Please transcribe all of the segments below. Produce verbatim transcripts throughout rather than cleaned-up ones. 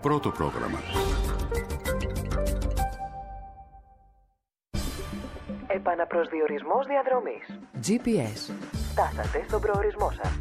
Πρώτο πρόγραμμα. Επαναπροσδιορισμός διαδρομής. τζι πι ες. Φτάσατε στον προορισμό σας.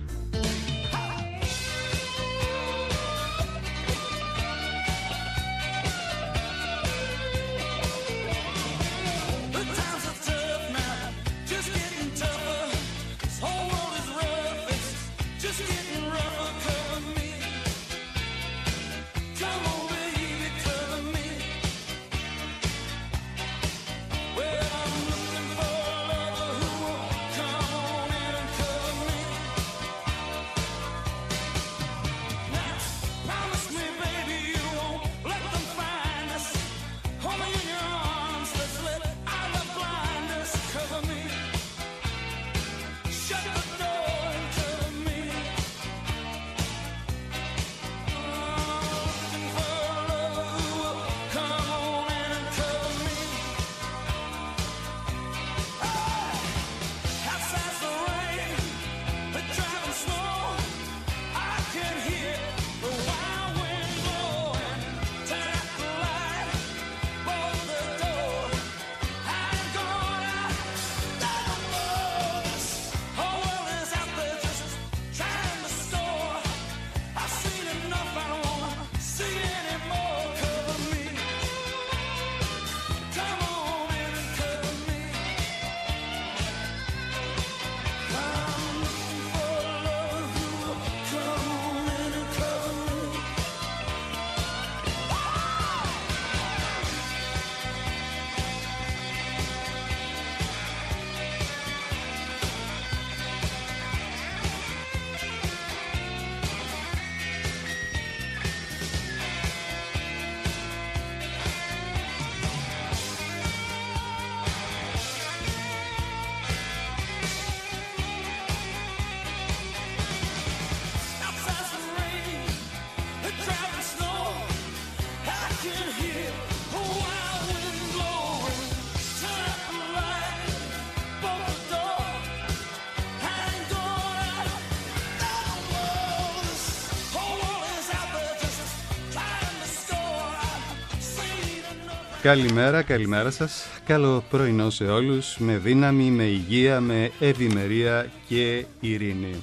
Καλημέρα, καλημέρα σας. Καλό πρωινό σε όλους, με δύναμη, με υγεία, με ευημερία και ειρήνη.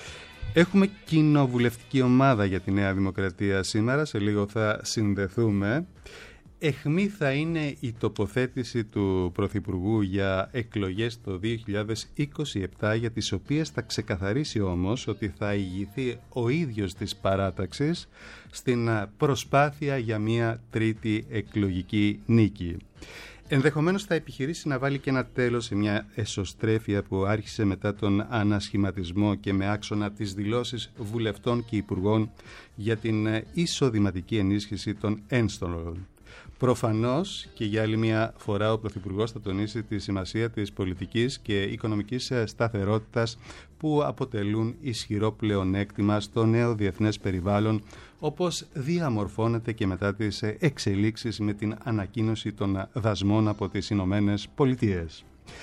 Έχουμε κοινοβουλευτική ομάδα για τη Νέα Δημοκρατία σήμερα, σε λίγο θα συνδεθούμε. Αιχμή θα είναι η τοποθέτηση του Πρωθυπουργού για εκλογές το δύο χιλιάδες είκοσι επτά, για τις οποίες θα ξεκαθαρίσει όμως ότι θα ηγηθεί ο ίδιος της παράταξης στην προσπάθεια για μια τρίτη εκλογική νίκη. Ενδεχομένως θα επιχειρήσει να βάλει και ένα τέλος σε μια εσωστρέφεια που άρχισε μετά τον ανασχηματισμό και με άξονα τις δηλώσεις βουλευτών και υπουργών για την εισοδηματική ενίσχυση των ένστολων. Προφανώς και για άλλη μια φορά ο Πρωθυπουργός θα τονίσει τη σημασία της πολιτικής και οικονομικής σταθερότητας που αποτελούν ισχυρό πλεονέκτημα στο νέο διεθνές περιβάλλον, όπως διαμορφώνεται και μετά τις εξελίξεις με την ανακοίνωση των δασμών από τις Ηνωμένες Πολιτείες.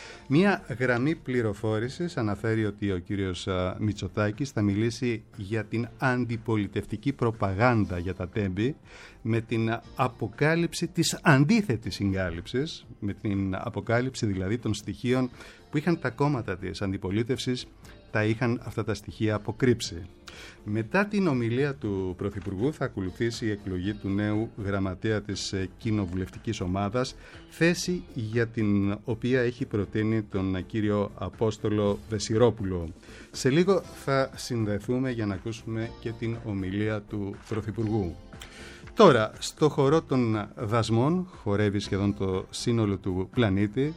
Μία γραμμή πληροφόρησης αναφέρει ότι ο κύριος Μητσοτάκης θα μιλήσει για την αντιπολιτευτική προπαγάνδα για τα τέμπη, με την αποκάλυψη της αντίθετης συγκάλυψης, με την αποκάλυψη δηλαδή των στοιχείων που είχαν τα κόμματα της αντιπολίτευσης, τα είχαν αυτά τα στοιχεία αποκρύψει. Μετά την ομιλία του Πρωθυπουργού θα ακολουθήσει η εκλογή του νέου γραμματέα της κοινοβουλευτικής ομάδας, θέση για την οποία έχει προτείνει τον κύριο Απόστολο Δεσιρόπουλο. Σε λίγο θα συνδεθούμε για να ακούσουμε και την ομιλία του Πρωθυπουργού. Τώρα, στο χορό των δασμών χορεύει σχεδόν το σύνολο του πλανήτη.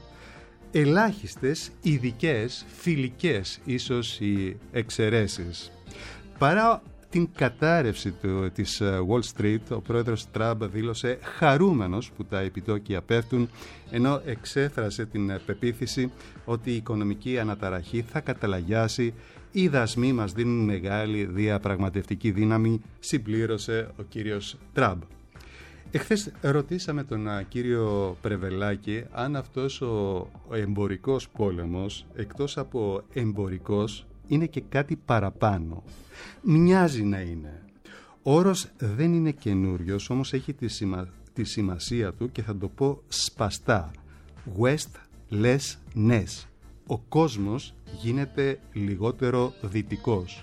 Ελάχιστες, ειδικές, φιλικές ίσως οι εξαιρέσεις. Παρά την κατάρρευση του, της Wall Street, ο πρόεδρος Τραμπ δήλωσε χαρούμενος που τα επιτόκια πέφτουν, ενώ εξέφρασε την πεποίθηση ότι η οικονομική αναταραχή θα καταλαγιάσει. Οι δασμοί μας δίνουν μεγάλη διαπραγματευτική δύναμη, συμπλήρωσε ο κύριος Τραμπ. Εχθές ρωτήσαμε τον κύριο Πρεβελάκη αν αυτός ο εμπορικός πόλεμος, εκτός από εμπορικός, είναι και κάτι παραπάνω. Μοιάζει να είναι. όρος δεν είναι καινούριος, όμως έχει τη, σημα... τη σημασία του και θα το πω σπαστά. West less ness. Ο κόσμος γίνεται λιγότερο δυτικός.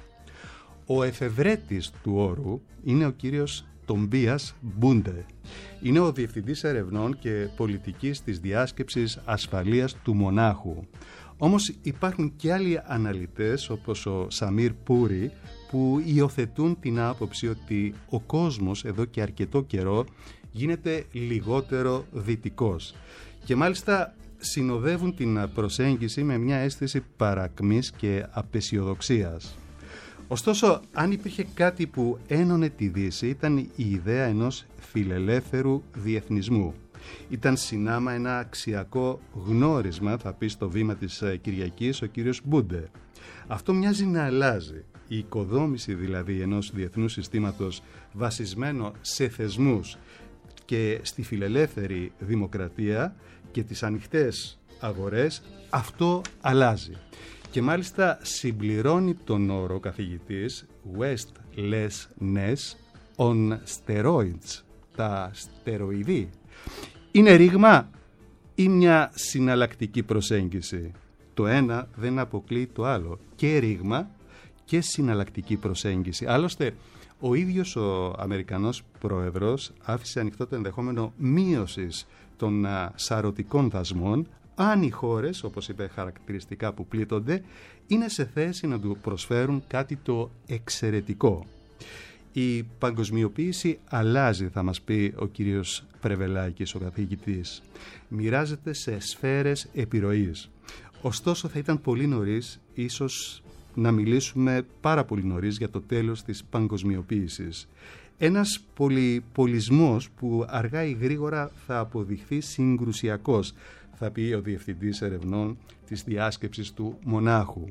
Ο εφευρέτης του όρου είναι ο κύριος Τομπίας Μπούντε. Είναι ο Διευθυντής Ερευνών και Πολιτικής της Διάσκεψης Ασφαλείας του Μονάχου. Όμως υπάρχουν και άλλοι αναλυτές όπως ο Σαμίρ Πούρι που υιοθετούν την άποψη ότι ο κόσμος εδώ και αρκετό καιρό γίνεται λιγότερο δυτικός. Και μάλιστα συνοδεύουν την προσέγγιση με μια αίσθηση παρακμής και απεσιοδοξίας. Ωστόσο, αν υπήρχε κάτι που ένωνε τη Δύση, ήταν η ιδέα ενός φιλελεύθερου διεθνισμού. Ήταν συνάμα ένα αξιακό γνώρισμα, θα πει στο βήμα της Κυριακής ο κύριος Μπούντε. Αυτό μοιάζει να αλλάζει. Η οικοδόμηση δηλαδή ενός διεθνούς συστήματος βασισμένο σε θεσμούς και στη φιλελεύθερη δημοκρατία και τις ανοιχτές αγορές, αυτό αλλάζει. Και μάλιστα συμπληρώνει τον όρο καθηγητής West less ness on steroids, τα στεροειδή. Είναι ρήγμα ή μια συναλλακτική προσέγγιση? Το ένα δεν αποκλείει το άλλο. Και ρήγμα και συναλλακτική προσέγγιση. Άλλωστε, ο ίδιος ο Αμερικανός πρόεδρος άφησε ανοιχτό το ενδεχόμενο μείωσης των σαρωτικών δασμών αν οι χώρες, όπως είπε χαρακτηριστικά που πλήττονται, είναι σε θέση να του προσφέρουν κάτι το εξαιρετικό. Η παγκοσμιοποίηση αλλάζει, θα μας πει ο κύριος Πρεβελάκης, ο καθηγητής. Μοιράζεται σε σφαίρες επιρροής. Ωστόσο θα ήταν πολύ νωρίς, ίσως να μιλήσουμε πάρα πολύ νωρίς για το τέλος της παγκοσμιοποίησης. Ένας πολυπολισμός που αργά ή γρήγορα θα αποδειχθεί συγκρουσιακός, θα πει ο Διευθυντής Ερευνών της Διάσκεψης του Μονάχου.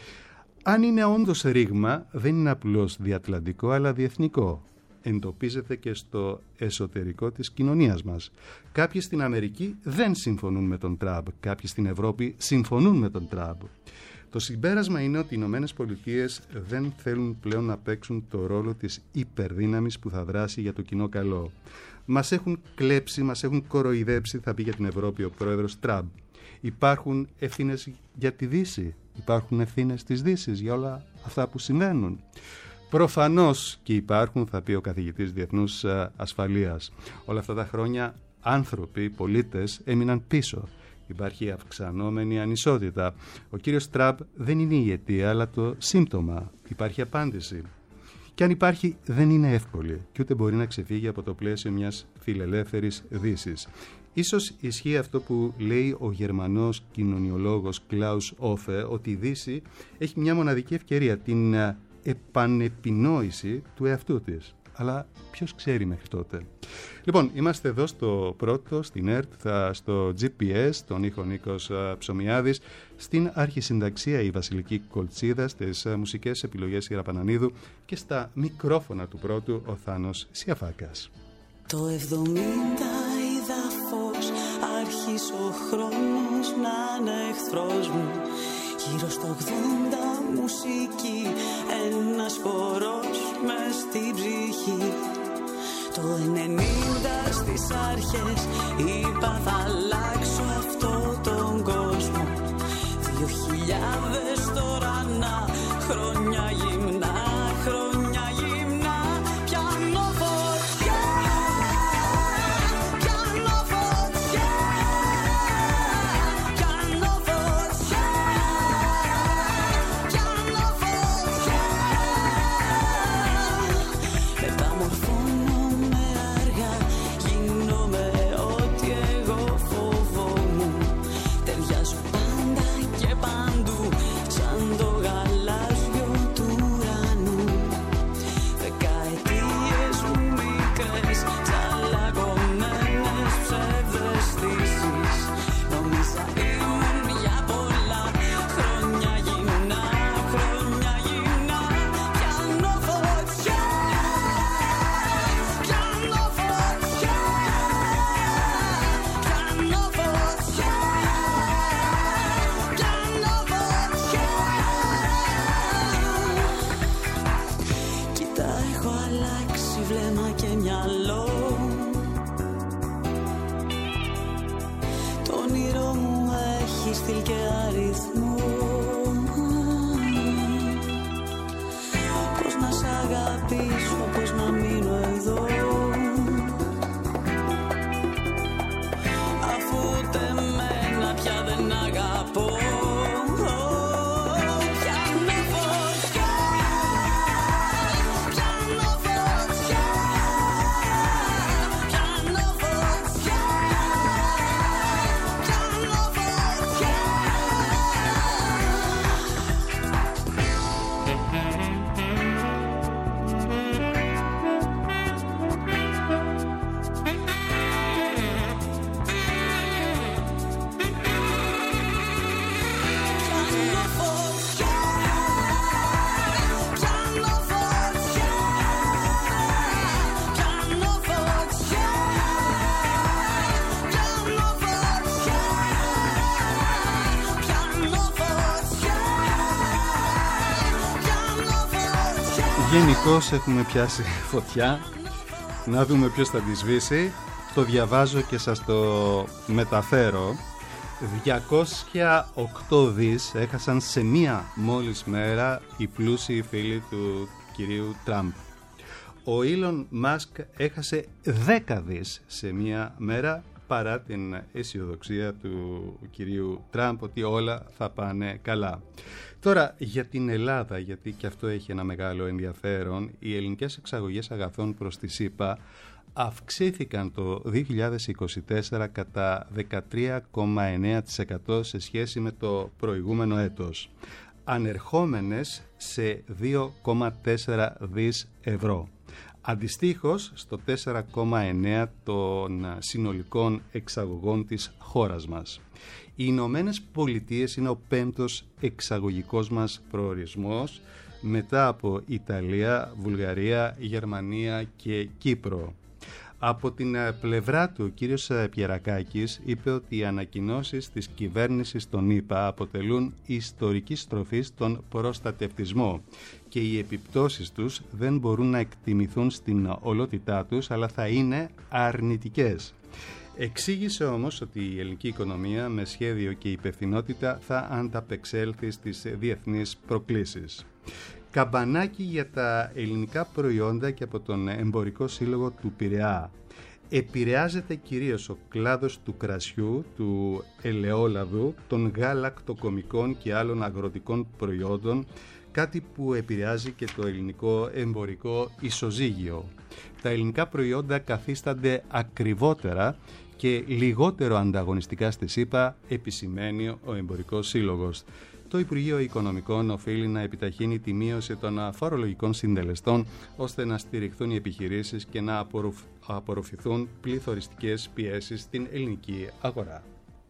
Αν είναι όντως ρήγμα, δεν είναι απλώς διατλαντικό, αλλά διεθνικό. Εντοπίζεται και στο εσωτερικό της κοινωνίας μας. Κάποιοι στην Αμερική δεν συμφωνούν με τον Τραμπ, κάποιοι στην Ευρώπη συμφωνούν με τον Τραμπ. Το συμπέρασμα είναι ότι οι Ηνωμένες Πολιτείες δεν θέλουν πλέον να παίξουν το ρόλο της υπερδύναμης που θα δράσει για το κοινό καλό. Μας έχουν κλέψει, μας έχουν κοροϊδέψει, θα πει για την Ευρώπη ο πρόεδρος Τραμπ. Υπάρχουν ευθύνες για τη Δύση, υπάρχουν ευθύνες της Δύσης για όλα αυτά που συμβαίνουν. Προφανώς και υπάρχουν, θα πει ο καθηγητής Διεθνούς Ασφαλείας. Όλα αυτά τα χρόνια άνθρωποι, πολίτες έμειναν πίσω. Υπάρχει αυξανόμενη ανισότητα. Ο κύριος Τραμπ δεν είναι η αιτία, αλλά το σύμπτωμα. Υπάρχει απάντηση. Και αν υπάρχει, δεν είναι εύκολη και ούτε μπορεί να ξεφύγει από το πλαίσιο μιας φιλελεύθερης Δύσης. Ίσως ισχύει αυτό που λέει ο Γερμανός κοινωνιολόγος Κλάους Όφε, ότι η Δύση έχει μια μοναδική ευκαιρία, την επανεπινόηση του εαυτού της. Αλλά ποιος ξέρει μέχρι τότε. Λοιπόν, είμαστε εδώ στο πρώτο, στην ΕΡΤ, στο τζι πι ες, τον ήχο Νίκος Ψωμιάδης, στην αρχισυνταξία η Βασιλική Κολτσίδα, στις μουσικές επιλογές η Ραπανανίδου και στα μικρόφωνα του πρώτου ο Θάνος Σιαφάκας. Το εβδομήντα είδα φως, άρχισε ο χρόνος να είναι εχθρός μου. Γύρω στο ογδόντα μουσική, ένας χορός μες στην ψυχή. Το ενενήντα στις αρχές είπα θα αλλάξω αυτό τον κόσμο. Δύο χιλιάδες τώρα να, χρόνια γυμνά, χρόνια γυμνά. Πιάνω φωτιά, πιάνω φωτιά, πιάνω φωτιά, πιάνω φωτιά. Μεταμορφώνομαι αργά, γίνομαι ό,τι εγώ φοβόμουν. Ταιριάζω πάντα και παντού, σαν το γαλάζιο Γενικώς έχουμε πιάσει φωτιά. Να δούμε ποιος θα τη σβήσει. Το διαβάζω και σας το μεταφέρω. διακόσια οκτώ δις έχασαν σε μία μόλις μέρα οι πλούσιοι φίλοι του κυρίου Τραμπ. Ο Ήλον Μάσκ έχασε δέκα δις σε μία μέρα, παρά την αισιοδοξία του κυρίου Τραμπ ότι όλα θα πάνε καλά. Τώρα για την Ελλάδα, γιατί και αυτό έχει ένα μεγάλο ενδιαφέρον, οι ελληνικές εξαγωγές αγαθών προς τη ΣΥΠΑ αυξήθηκαν το δύο χιλιάδες είκοσι τέσσερα κατά δεκατρία κόμμα εννέα τοις εκατό σε σχέση με το προηγούμενο έτος, ανερχόμενες σε δύο κόμμα τέσσερα δις ευρώ. Αντιστοίχως στο τέσσερα κόμμα εννέα των συνολικών εξαγωγών της χώρας μας. Οι Ηνωμένες Πολιτείες είναι ο πέμπτος εξαγωγικός μας προορισμός, μετά από Ιταλία, Βουλγαρία, Γερμανία και Κύπρο. Από την πλευρά του, ο κύριος Πιερακάκης είπε ότι οι ανακοινώσεις της κυβέρνησης των ΗΠΑ αποτελούν ιστορική στροφή στον προστατευτισμό και οι επιπτώσεις τους δεν μπορούν να εκτιμηθούν στην ολότητά τους, αλλά θα είναι αρνητικές. Εξήγησε όμως ότι η ελληνική οικονομία με σχέδιο και υπευθυνότητα θα ανταπεξέλθει στις διεθνείς προκλήσεις. Καμπανάκι για τα ελληνικά προϊόντα και από τον Εμπορικό Σύλλογο του Πειραιά. Επηρεάζεται κυρίως ο κλάδος του κρασιού, του ελαιόλαδου, των γαλακτοκομικών και άλλων αγροτικών προϊόντων, κάτι που επηρεάζει και το ελληνικό εμπορικό ισοζύγιο. Τα ελληνικά προϊόντα καθίστανται ακριβότερα και λιγότερο ανταγωνιστικά στη ΣΥΠΑ, επισημαίνει ο Εμπορικός Σύλλογος. Το Υπουργείο Οικονομικών οφείλει να επιταχύνει τη μείωση των φορολογικών συντελεστών ώστε να στηριχθούν οι επιχειρήσεις και να απορροφηθούν πληθωριστικές πιέσεις στην ελληνική αγορά.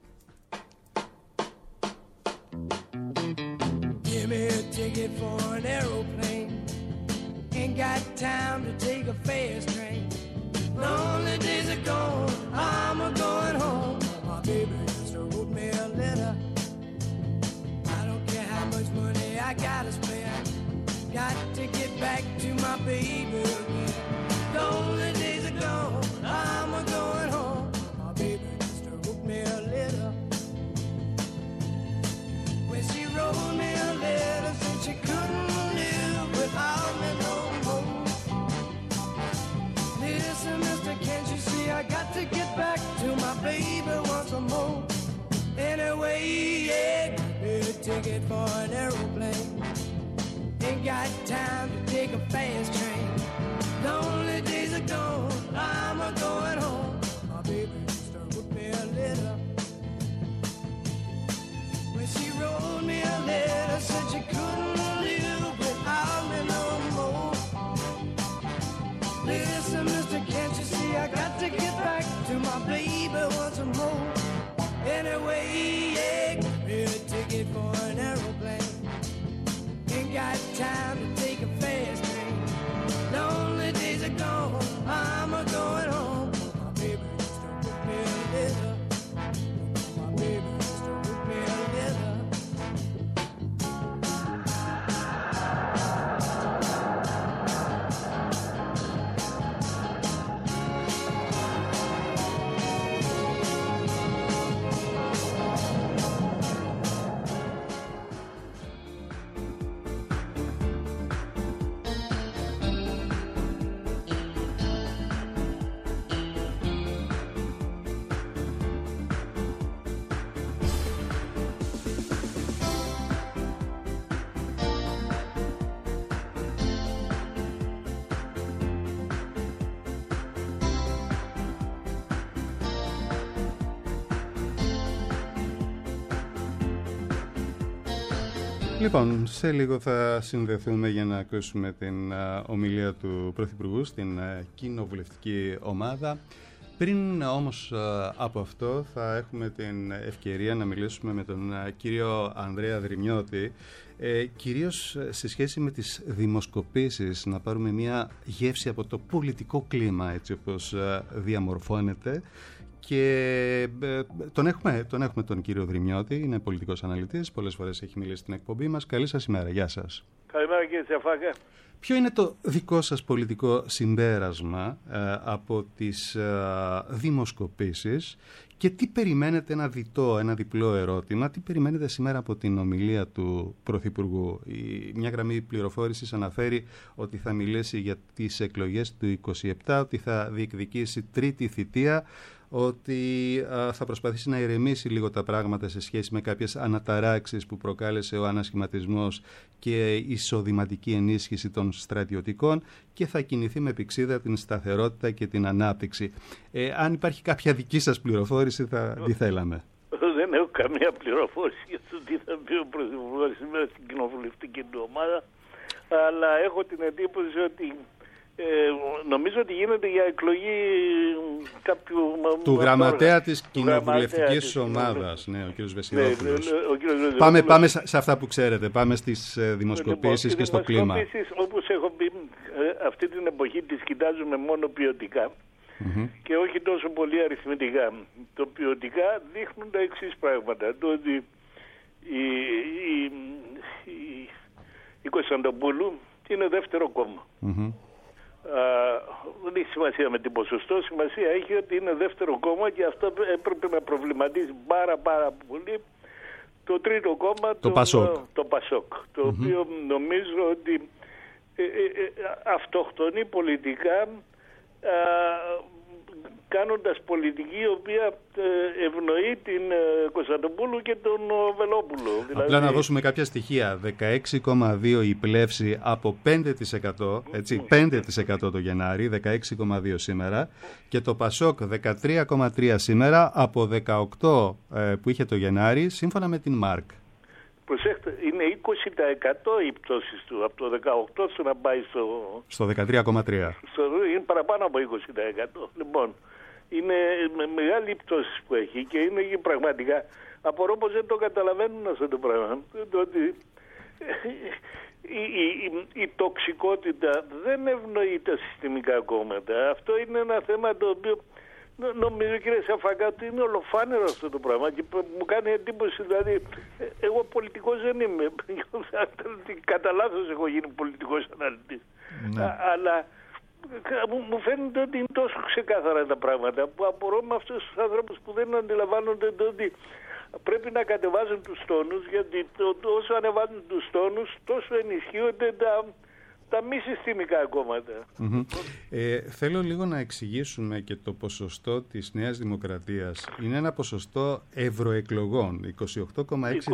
Give me a ticket for an aeroplane. Ain't got time to take a fast train. Lonely days are gone, I'm a going home. My baby just wrote me a letter. I don't care how much money I gotta spend. Got to get back to my baby again. Lonely days are gone, I'm a going home. My baby just wrote me a letter. When she wrote me a letter, said she couldn't live without me no more. Listen, mister, can't you see I got to get back to my baby once more? Anyway, yeah, get a ticket for an aeroplane. Ain't got time to take a fast train. Lonely days are gone, I'm a going home. My baby just wrote me a letter. When she wrote me a letter, said she couldn't live without me no more. Listen, mister, can't you see I got to get back to my baby once more? Anyway, yeah, give me a ticket for an aeroplane. Ain't got time to take a fast train. Lonely days are gone, I'm a going home. My baby just wrote me a letter. My baby just wrote me a letter. Λοιπόν, σε λίγο θα συνδεθούμε για να ακούσουμε την α, ομιλία του Πρωθυπουργού στην α, κοινοβουλευτική ομάδα. Πριν όμως α, από αυτό θα έχουμε την ευκαιρία να μιλήσουμε με τον α, κύριο Ανδρέα Δρυμιώτη, ε, κυρίως σε σχέση με τις δημοσκοπήσεις, να πάρουμε μια γεύση από το πολιτικό κλίμα έτσι όπως α, διαμορφώνεται και ε, τον, έχουμε, τον έχουμε τον κύριο Δρυμιώτη, είναι πολιτικός αναλυτής, πολλές φορές έχει μιλήσει στην εκπομπή μας. Καλή σας ημέρα, γεια σας. Καλημέρα κύριε Τσαφάκα. Ποιο είναι το δικό σας πολιτικό συμπέρασμα ε, από τις ε, δημοσκοπήσεις και τι περιμένετε, ένα διτό, ένα διπλό ερώτημα, τι περιμένετε σήμερα από την ομιλία του Πρωθυπουργού? Η, μια γραμμή πληροφόρησης αναφέρει ότι θα μιλήσει για τις εκλογές του είκοσι επτά, ότι θα διεκδικήσει τρίτη θητεία, ότι α, θα προσπαθήσει να ηρεμήσει λίγο τα πράγματα σε σχέση με κάποιες αναταράξεις που προκάλεσε ο ανασχηματισμός και η εισοδηματική ενίσχυση των στρατιωτικών και θα κινηθεί με πηξίδα την σταθερότητα και την ανάπτυξη. Ε, αν υπάρχει κάποια δική σας πληροφόρηση θα τη θέλαμε. Δεν έχω καμία πληροφόρηση για το τι θα πει ο Πρωθυπουργός σήμερα στην κοινοβουλευτική του ομάδα, αλλά έχω την εντύπωση ότι Ε, νομίζω ότι γίνεται για εκλογή κάποιου... Του γραμματέα της κοινοβουλευτικής ομάδας, ναι, ο κύριος Βεσιδόπουλος. Ναι, ο κύριος πάμε, πάμε σε αυτά που ξέρετε, πάμε στις ε, δημοσκοπήσεις λοιπόν, και στο κλίμα. Οι δημοσκοπήσεις, όπως έχω πει, ε, αυτή την εποχή τις κοιτάζουμε μόνο ποιοτικά mm-hmm. και όχι τόσο πολύ αριθμητικά. Το ποιοτικά δείχνουν τα εξής πράγματα. Το ότι η, η, η, η Κωνσταντοπούλου είναι δεύτερο κόμμα. Mm-hmm. Δεν έχει σημασία με την ποσοστό, σημασία έχει ότι είναι δεύτερο κόμμα και αυτό έπρεπε να προβληματίσει πάρα πάρα πολύ το τρίτο κόμμα, το, το Πασόκ, το, Πασόκ, το mm-hmm. οποίο νομίζω ότι ε, ε, ε, αυτοκτονεί πολιτικά ε, κάνοντας πολιτική η οποία ευνοεί την Κωνσταντοπούλου και τον Βελόπουλο. Απλά δηλαδή... να δώσουμε κάποια στοιχεία. δεκαέξι κόμμα δύο η πλεύση από πέντε τοις εκατό, έτσι, πέντε τοις εκατό το Γενάρη, δεκαέξι κόμμα δύο σήμερα, και το Πασόκ δεκατρία κόμμα τρία σήμερα από δεκαοκτώ ε, που είχε το Γενάρη, σύμφωνα με την ΜΑΡΚ. Προσέξτε, είναι είκοσι τοις εκατό οι πτώσεις του, από το δεκαοκτώ στο να πάει στο... Στο δεκατρία κόμμα τρία. Στο, είναι παραπάνω από είκοσι τοις εκατό. Λοιπόν, είναι με μεγάλη πτώση που έχει και είναι και πραγματικά, απορώ πως δεν το καταλαβαίνουν αυτό το πράγμα. Το ότι η, η, η, η τοξικότητα δεν ευνοεί τα συστημικά κόμματα. Αυτό είναι ένα θέμα το οποίο... Νομίζω κύριε Σαφακά ότι είναι ολοφάνερο αυτό το πράγμα και μου κάνει εντύπωση, δηλαδή εγώ πολιτικός δεν είμαι, κατά λάθος έχω γίνει πολιτικός αναλυτής, ναι. Α, αλλά μου φαίνεται ότι είναι τόσο ξεκάθαρα τα πράγματα που απορώ με αυτούς τους άνθρωπους που δεν αντιλαμβάνονται το ότι πρέπει να κατεβάζουν τους τόνους, γιατί το, το, όσο ανεβάζουν τους τόνους τόσο ενισχύονται τα... τα μη συστημικά κόμματα. Mm-hmm. Ε, θέλω λίγο να εξηγήσουμε και το ποσοστό της Νέας Δημοκρατίας. Είναι ένα ποσοστό ευρωεκλογών, είκοσι οκτώ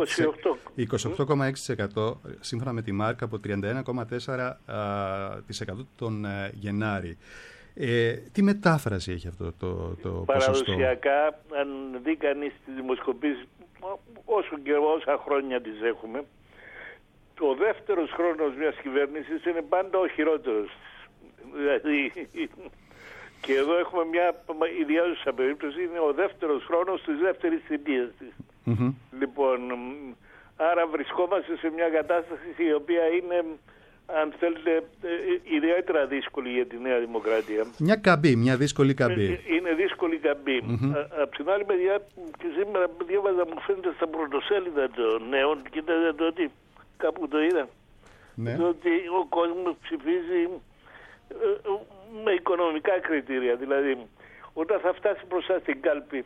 κόμμα έξι τοις εκατό σύμφωνα με τη ΜΑΡΚ από τριάντα ένα κόμμα τέσσερα τοις εκατό τον uh, Γενάρη. Ε, τι μετάφραση έχει αυτό το, το ποσοστό? Παραδοσιακά, αν δει κανείς τις δημοσκοπήσεις, όσο και όσα χρόνια τις έχουμε, ο δεύτερος χρόνος μιας κυβέρνησης είναι πάντα ο χειρότερος. Δηλαδή, και εδώ έχουμε μια ιδιάζουσα περίπτωση, είναι ο δεύτερος χρόνος της δεύτερης θητείας της. Mm-hmm. Λοιπόν, άρα βρισκόμαστε σε μια κατάσταση η οποία είναι, αν θέλετε, ιδιαίτερα δύσκολη για τη Νέα Δημοκρατία. Μια καμπή, μια δύσκολη καμπή. Είναι δύσκολη καμπή. Mm-hmm. Απ' την άλλη μεριά, και σήμερα διάβαζα, μου φαίνεται στα πρωτοσέλιδα των νέων, κοιτάξτε το ότι κάπου το είδα, ναι. ότι ο κόσμος ψηφίζει ε, με οικονομικά κριτήρια. Δηλαδή, όταν θα φτάσει μπροστά στην κάλπη,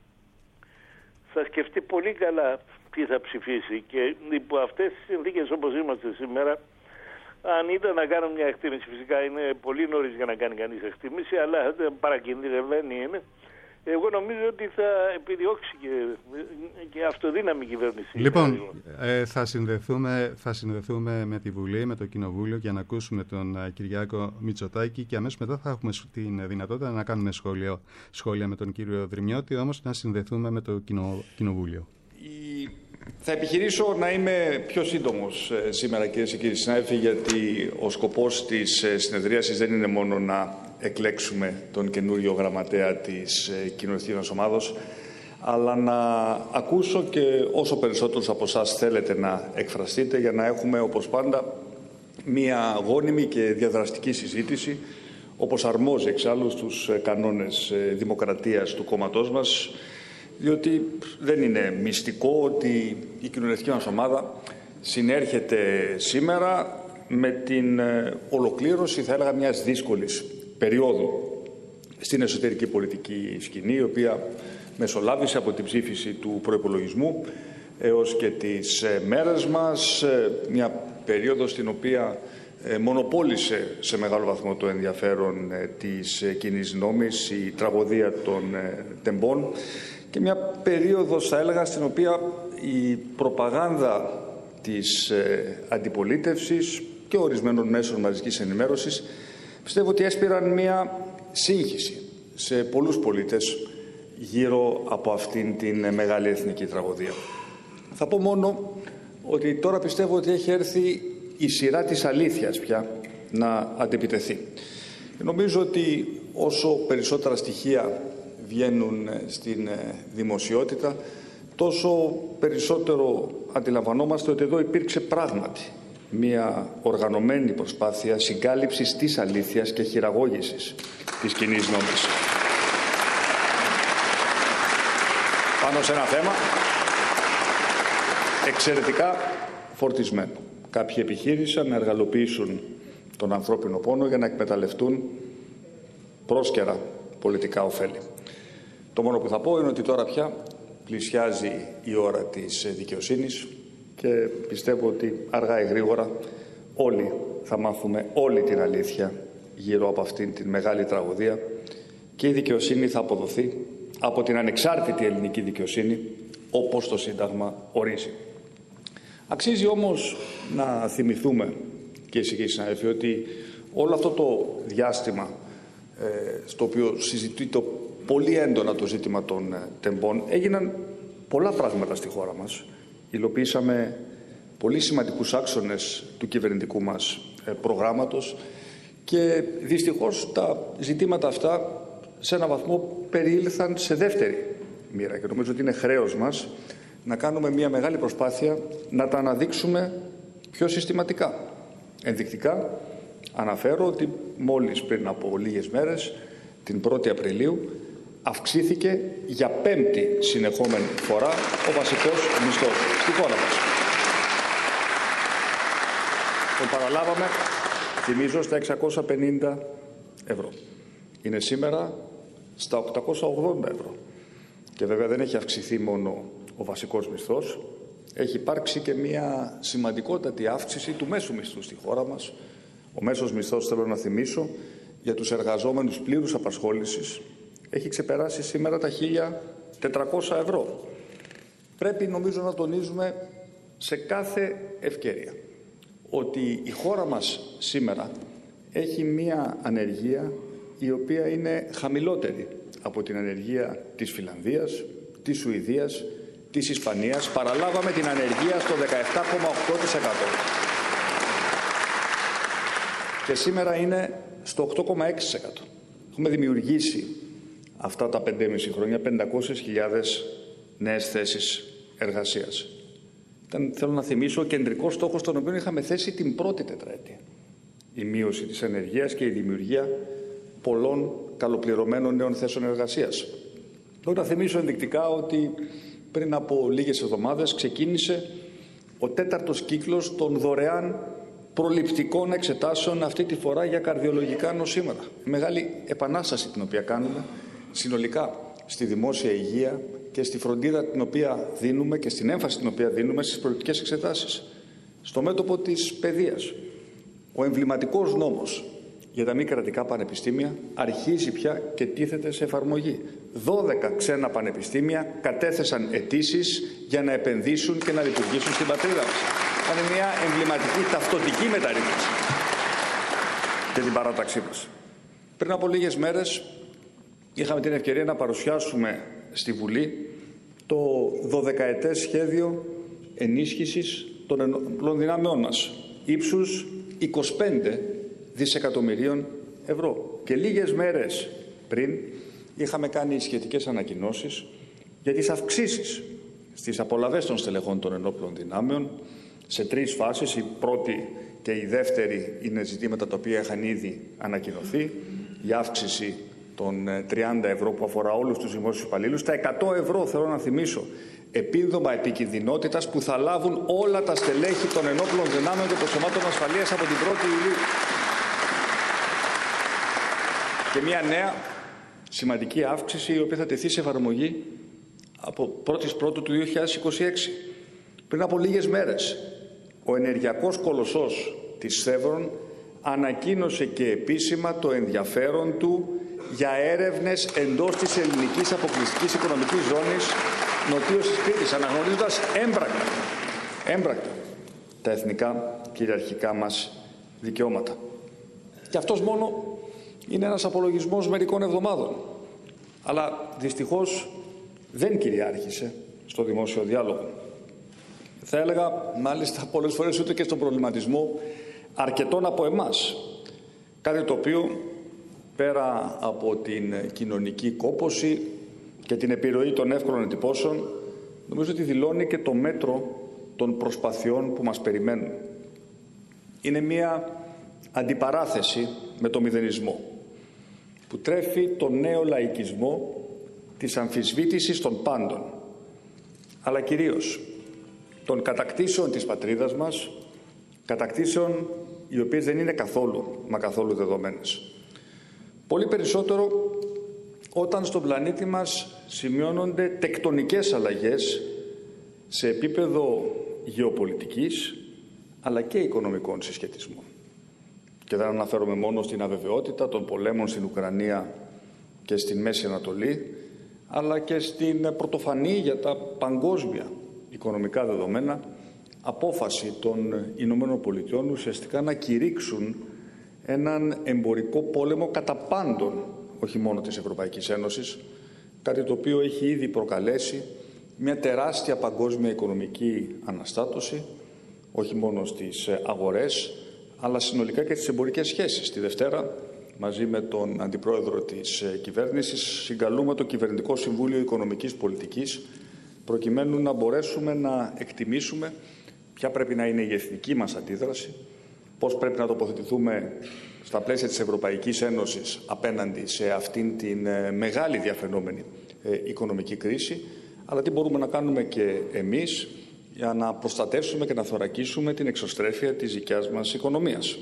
θα σκεφτεί πολύ καλά τι θα ψηφίσει. Και υπό αυτές τις συνθήκες όπως είμαστε σήμερα, αν ήταν να κάνω μια εκτίμηση, φυσικά είναι πολύ νωρίς για να κάνει κανείς εκτίμηση, αλλά παρακινδυνευμένη είναι. Εγώ νομίζω ότι θα επιδιώξει και, και αυτοδύναμη κυβέρνηση. Λοιπόν, ε, θα, συνδεθούμε, θα συνδεθούμε με τη Βουλή, με το Κοινοβούλιο για να ακούσουμε τον uh, Κυριάκο Μητσοτάκη και αμέσως μετά θα έχουμε την δυνατότητα να κάνουμε σχόλιο, σχόλια με τον κύριο Δρυμιώτη, όμως να συνδεθούμε με το κοινο, Κοινοβούλιο. Η... Θα επιχειρήσω να είμαι πιο σύντομος ε, σήμερα, κυρίες και κύριοι συνάδελφοι, γιατί ο σκοπός της ε, συνεδρίασης δεν είναι μόνο να εκλέξουμε τον καινούριο γραμματέα της ε, κοινοβουλευτικής μας ομάδος, αλλά να ακούσω και όσο περισσότερους από εσάς θέλετε να εκφραστείτε, για να έχουμε, όπως πάντα, μία γόνιμη και διαδραστική συζήτηση, όπως αρμόζει εξάλλου στους κανόνες δημοκρατίας του κόμματός μας, διότι δεν είναι μυστικό ότι η κοινωνιστική μας ομάδα συνέρχεται σήμερα με την ολοκλήρωση, θα έλεγα, μιας δύσκολης περίοδου στην εσωτερική πολιτική σκηνή, η οποία μεσολάβησε από την ψήφιση του προϋπολογισμού έως και τις μέρες μας, μια περίοδο στην οποία μονοπόλησε σε μεγάλο βαθμό το ενδιαφέρον της κοινής νόμης η τραγωδία των τεμπών και μια περίοδος, θα έλεγα, στην οποία η προπαγάνδα της αντιπολίτευσης και ορισμένων μέσων μαζικής ενημέρωσης πιστεύω ότι έσπηραν μια σύγχυση σε πολλούς πολίτες γύρω από αυτήν την μεγάλη εθνική τραγωδία. Θα πω μόνο ότι τώρα πιστεύω ότι έχει έρθει η σειρά της αλήθειας πια να αντεπιτεθεί. Και νομίζω ότι όσο περισσότερα στοιχεία βγαίνουν στην δημοσιότητα, τόσο περισσότερο αντιλαμβανόμαστε ότι εδώ υπήρξε πράγματι μια οργανωμένη προσπάθεια συγκάλυψης της αλήθειας και χειραγώγησης της κοινής νόμης. Πάνω σε ένα θέμα εξαιρετικά φορτισμένο. Κάποιοι επιχείρησαν να εργαλοποιήσουν τον ανθρώπινο πόνο για να εκμεταλλευτούν πρόσκαιρα πολιτικά ωφέλη. Το μόνο που θα πω είναι ότι τώρα πια πλησιάζει η ώρα της δικαιοσύνης και πιστεύω ότι αργά ή γρήγορα όλοι θα μάθουμε όλη την αλήθεια γύρω από αυτήν την μεγάλη τραγωδία και η δικαιοσύνη θα αποδοθεί από την ανεξάρτητη ελληνική δικαιοσύνη όπως το Σύνταγμα ορίζει. Αξίζει όμως να θυμηθούμε και εσείς και συνάδελφοι ότι όλο αυτό το διάστημα ε, στο οποίο συζητεί το πολύ έντονα το ζήτημα των ε, τεμπών έγιναν πολλά πράγματα στη χώρα μας. Υλοποιήσαμε πολύ σημαντικούς άξονες του κυβερνητικού μας ε, προγράμματος και δυστυχώς τα ζητήματα αυτά σε έναν βαθμό περιήλθαν σε δεύτερη μοίρα και νομίζω ότι είναι χρέος μας να κάνουμε μια μεγάλη προσπάθεια να τα αναδείξουμε πιο συστηματικά. Ενδεικτικά αναφέρω ότι μόλις πριν από λίγες μέρες, την πρώτη Απριλίου, αυξήθηκε για πέμπτη συνεχόμενη φορά ο βασικός μισθός στη χώρα μας. Τον παραλάβαμε, θυμίζω, στα εξακόσια πενήντα ευρώ. Είναι σήμερα στα οκτακόσια ογδόντα ευρώ. Και βέβαια δεν έχει αυξηθεί μόνο ο βασικός μισθός, έχει υπάρξει και μια σημαντικότατη αύξηση του μέσου μισθού στη χώρα μας. Ο μέσος μισθός, θέλω να θυμίσω, για τους εργαζόμενους πλήρους απασχόλησης έχει ξεπεράσει σήμερα τα χίλια τετρακόσια ευρώ. Πρέπει, νομίζω, να τονίζουμε σε κάθε ευκαιρία ότι η χώρα μας σήμερα έχει μια ανεργία η οποία είναι χαμηλότερη από την ανεργία της Φιλανδίας, της Σουηδίας, της Ισπανίας. Παραλάβαμε την ανεργία στο δεκαεπτά κόμμα οκτώ τοις εκατό. Και σήμερα είναι στο οκτώ κόμμα έξι τοις εκατό. Έχουμε δημιουργήσει αυτά τα πέντε και μισό χρόνια πεντακόσιες χιλιάδες νέες θέσεις εργασίας. Ήταν, θέλω να θυμίσω, ο κεντρικός στόχος τον οποίο είχαμε θέσει την πρώτη τετραετία. Η μείωση της ανεργίας και η δημιουργία πολλών καλοπληρωμένων νέων θέσεων εργασίας. Θέλω να θυμίσω ενδεικτικά ότι πριν από λίγες εβδομάδες ξεκίνησε ο τέταρτος κύκλος των δωρεάν προληπτικών εξετάσεων, αυτή τη φορά για καρδιολογικά νοσήματα. Μεγάλη επανάσταση την οποία κάνουμε συνολικά στη δημόσια υγεία και στη φροντίδα την οποία δίνουμε και στην έμφαση την οποία δίνουμε στις προληπτικές εξετάσεις. Στο μέτωπο της παιδείας, ο εμβληματικός νόμος για τα μη κρατικά πανεπιστήμια αρχίζει πια και τίθεται σε εφαρμογή. δώδεκα ξένα πανεπιστήμια κατέθεσαν αιτήσεις για να επενδύσουν και να λειτουργήσουν στην πατρίδα μας. Είναι μια εμβληματική ταυτοτική μεταρρύθμιση και την παράταξή μας. Πριν από λίγες μέρες είχαμε την ευκαιρία να παρουσιάσουμε στη Βουλή το δωδεκαετές σχέδιο ενίσχυσης των ενόπλων δυνάμεών μας, ύψους είκοσι πέντε δισεκατομμυρίων ευρώ. Και λίγες μέρες πριν είχαμε κάνει σχετικές ανακοινώσεις για τις αυξήσεις στις απολαβές των στελεχών των ενόπλων δυνάμεων σε τρεις φάσεις. Η πρώτη και η δεύτερη είναι ζητήματα τα οποία είχαν ήδη ανακοινωθεί. η αύξηση των τριάντα ευρώ που αφορά όλους τους δημόσιους υπαλλήλους. Τα εκατό ευρώ, θέλω να θυμίσω, επίδομα επικινδυνότητας που θα λάβουν όλα τα στελέχη των ενόπλων δυνάμεων και των σωμάτων ασφαλείας από την πρώτη Ιουλίου. Και μια νέα σημαντική αύξηση η οποία θα τεθεί σε εφαρμογή από πρώτη Πρώτου του δύο χιλιάδες είκοσι έξι. Πριν από λίγες μέρες, ο ενεργειακός κολοσσός της Σέβρον ανακοίνωσε και επίσημα το ενδιαφέρον του για έρευνες εντός της ελληνικής αποκλειστικής οικονομικής ζώνης νοτίως της Κρήτης, αναγνωρίζοντας έμπρακτα, έμπρακτα τα εθνικά κυριαρχικά μας δικαιώματα. Και αυτός μόνο είναι ένας απολογισμός μερικών εβδομάδων, αλλά δυστυχώς δεν κυριάρχησε στο δημόσιο διάλογο. Θα έλεγα μάλιστα πολλές φορές ούτε και στον προβληματισμό αρκετών από εμάς, κάτι το οποίο πέρα από την κοινωνική κόπωση και την επιρροή των εύκολων εντυπώσεων, νομίζω ότι δηλώνει και το μέτρο των προσπαθειών που μας περιμένουν. Είναι μια αντιπαράθεση με το μηδενισμό, που τρέφει τον νέο λαϊκισμό της αμφισβήτησης των πάντων, αλλά κυρίως των κατακτήσεων της πατρίδας μας, κατακτήσεων οι οποίες δεν είναι καθόλου, μα καθόλου δεδομένες. Πολύ περισσότερο όταν στον πλανήτη μας σημειώνονται τεκτονικές αλλαγές σε επίπεδο γεωπολιτικής αλλά και οικονομικών συσχετισμών. Και δεν αναφέρομαι μόνο στην αβεβαιότητα των πολέμων στην Ουκρανία και στην Μέση Ανατολή, αλλά και στην πρωτοφανή για τα παγκόσμια οικονομικά δεδομένα απόφαση των Ηνωμένων Πολιτειών ουσιαστικά να κηρύξουν έναν εμπορικό πόλεμο κατά πάντων, όχι μόνο της Ευρωπαϊκής Ένωσης, κάτι το οποίο έχει ήδη προκαλέσει μια τεράστια παγκόσμια οικονομική αναστάτωση, όχι μόνο στις αγορές, αλλά συνολικά και στις εμπορικές σχέσεις. Τη Δευτέρα, μαζί με τον Αντιπρόεδρο της κυβέρνησης, συγκαλούμε το Κυβερνητικό Συμβούλιο Οικονομικής Πολιτικής, προκειμένου να μπορέσουμε να εκτιμήσουμε ποια πρέπει να είναι η εθνική μας αντίδραση, πώς πρέπει να τοποθετηθούμε στα πλαίσια της Ευρωπαϊκής Ένωσης απέναντι σε αυτήν την μεγάλη διαφαινόμενη οικονομική κρίση, αλλά τι μπορούμε να κάνουμε και εμείς για να προστατεύσουμε και να θωρακίσουμε την εξωστρέφεια της δικιάς μας οικονομίας.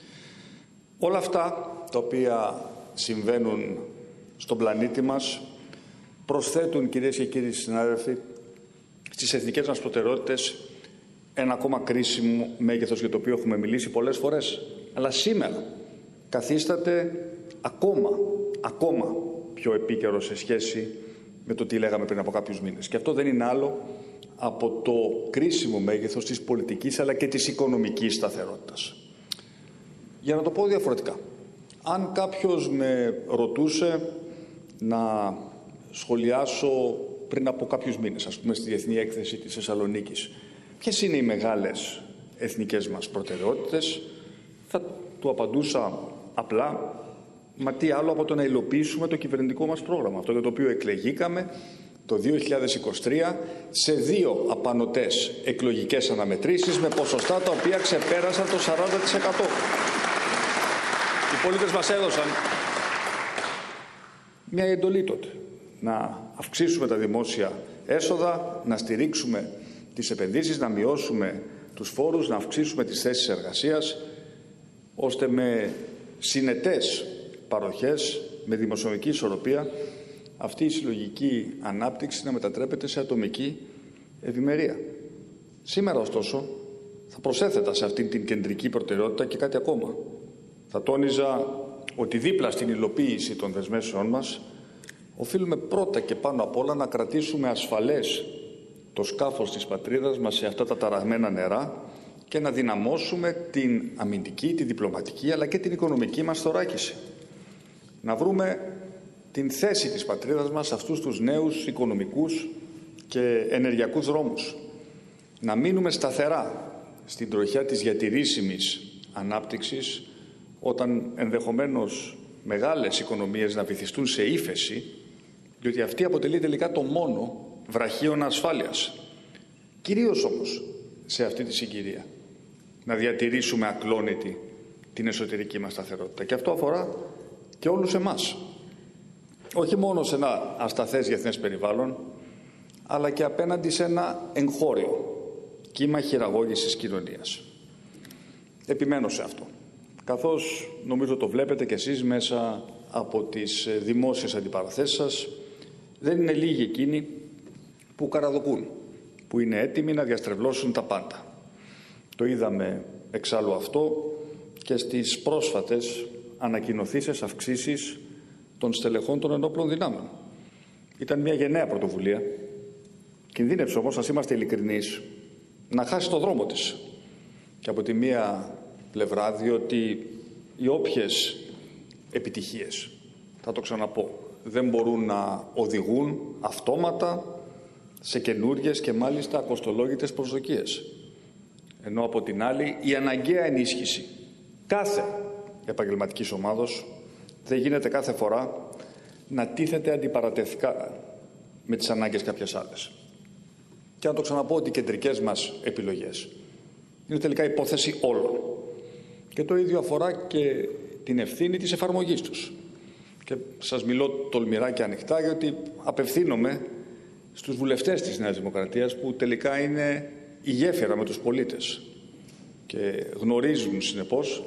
Όλα αυτά τα οποία συμβαίνουν στον πλανήτη μας προσθέτουν, κυρίες και κύριοι συνάδελφοι, στις εθνικές μας προτεραιότητες ένα ακόμα κρίσιμο μέγεθος για το οποίο έχουμε μιλήσει πολλές φορές, αλλά σήμερα καθίσταται ακόμα, ακόμα πιο επίκαιρο σε σχέση με το τι λέγαμε πριν από κάποιους μήνες. Και αυτό δεν είναι άλλο από το κρίσιμο μέγεθος της πολιτικής αλλά και της οικονομικής σταθερότητας. Για να το πω διαφορετικά, αν κάποιος με ρωτούσε να σχολιάσω πριν από κάποιους μήνες, ας πούμε στη Διεθνή Έκθεση της Θεσσαλονίκης, ποιες είναι οι μεγάλες εθνικές μας προτεραιότητες, θα του απαντούσα απλά, μα τι άλλο από το να υλοποιήσουμε το κυβερνητικό μας πρόγραμμα, αυτό για το οποίο εκλεγήκαμε το δύο χιλιάδες είκοσι τρία σε δύο απανωτές εκλογικές αναμετρήσεις με ποσοστά τα οποία ξεπέρασαν το σαράντα τοις εκατό. Οι πολίτες μας έδωσαν μια εντολή τότε να αυξήσουμε τα δημόσια έσοδα, να στηρίξουμε τις επενδύσεις, να μειώσουμε τους φόρους, να αυξήσουμε τις θέσεις εργασίας, ώστε με συνετές παροχές, με δημοσιονομική ισορροπία, αυτή η συλλογική ανάπτυξη να μετατρέπεται σε ατομική ευημερία. Σήμερα, ωστόσο, θα προσέθετα σε αυτήν την κεντρική προτεραιότητα και κάτι ακόμα. Θα τόνιζα ότι δίπλα στην υλοποίηση των δεσμεύσεών μας, οφείλουμε πρώτα και πάνω απ' όλα να κρατήσουμε ασφαλές το σκάφος της πατρίδας μας σε αυτά τα ταραγμένα νερά και να δυναμώσουμε την αμυντική, τη διπλωματική αλλά και την οικονομική μας θωράκιση. Να βρούμε την θέση της πατρίδας μας σε αυτούς τους νέους οικονομικούς και ενεργειακούς δρόμους. Να μείνουμε σταθερά στην τροχιά της διατηρήσιμης ανάπτυξης, όταν ενδεχομένως μεγάλες οικονομίες να βυθιστούν σε ύφεση, διότι αυτή αποτελεί τελικά το μόνο βραχίωνα ασφάλειας. Κυρίως όμως σε αυτή τη συγκυρία να διατηρήσουμε ακλόνητη την εσωτερική μας σταθερότητα. Και αυτό αφορά και όλους εμάς. Όχι μόνο σε ένα ασταθές διεθνές περιβάλλον, αλλά και απέναντι σε ένα εγχώριο κύμα χειραγώγησης κοινωνίας. Επιμένω σε αυτό, καθώς νομίζω το βλέπετε κι εσείς μέσα από τις δημόσιες αντιπαραθέσεις σας, δεν είναι λίγοι εκείνοι που καραδοκούν, που είναι έτοιμοι να διαστρεβλώσουν τα πάντα. Το είδαμε εξάλλου αυτό και στις πρόσφατες ανακοινωθήσεις αυξήσεις των στελεχών των ενόπλων δυνάμεων. Ήταν μια γενναία πρωτοβουλία. Κινδύνεψε όμως, ας είμαστε ειλικρινείς, να χάσει το δρόμο της. Και από τη μία πλευρά, διότι οι όποιες επιτυχίες, θα το ξαναπώ, δεν μπορούν να οδηγούν αυτόματα σε καινούριες και μάλιστα ακοστολόγητες προσδοκίες. Ενώ από την άλλη η αναγκαία ενίσχυση κάθε επαγγελματικής ομάδος δεν γίνεται κάθε φορά να τίθεται αντιπαρατεθικά με τις ανάγκες κάποιες άλλες. Και να το ξαναπώ ότι οι κεντρικές μας επιλογές είναι τελικά υπόθεση όλων. Και το ίδιο αφορά και την ευθύνη της εφαρμογής τους. Και σας μιλώ τολμηρά και ανοιχτά, γιατί απευθύνομαι στους βουλευτές της Νέας Δημοκρατίας, που τελικά είναι η γέφυρα με τους πολίτες και γνωρίζουν συνεπώς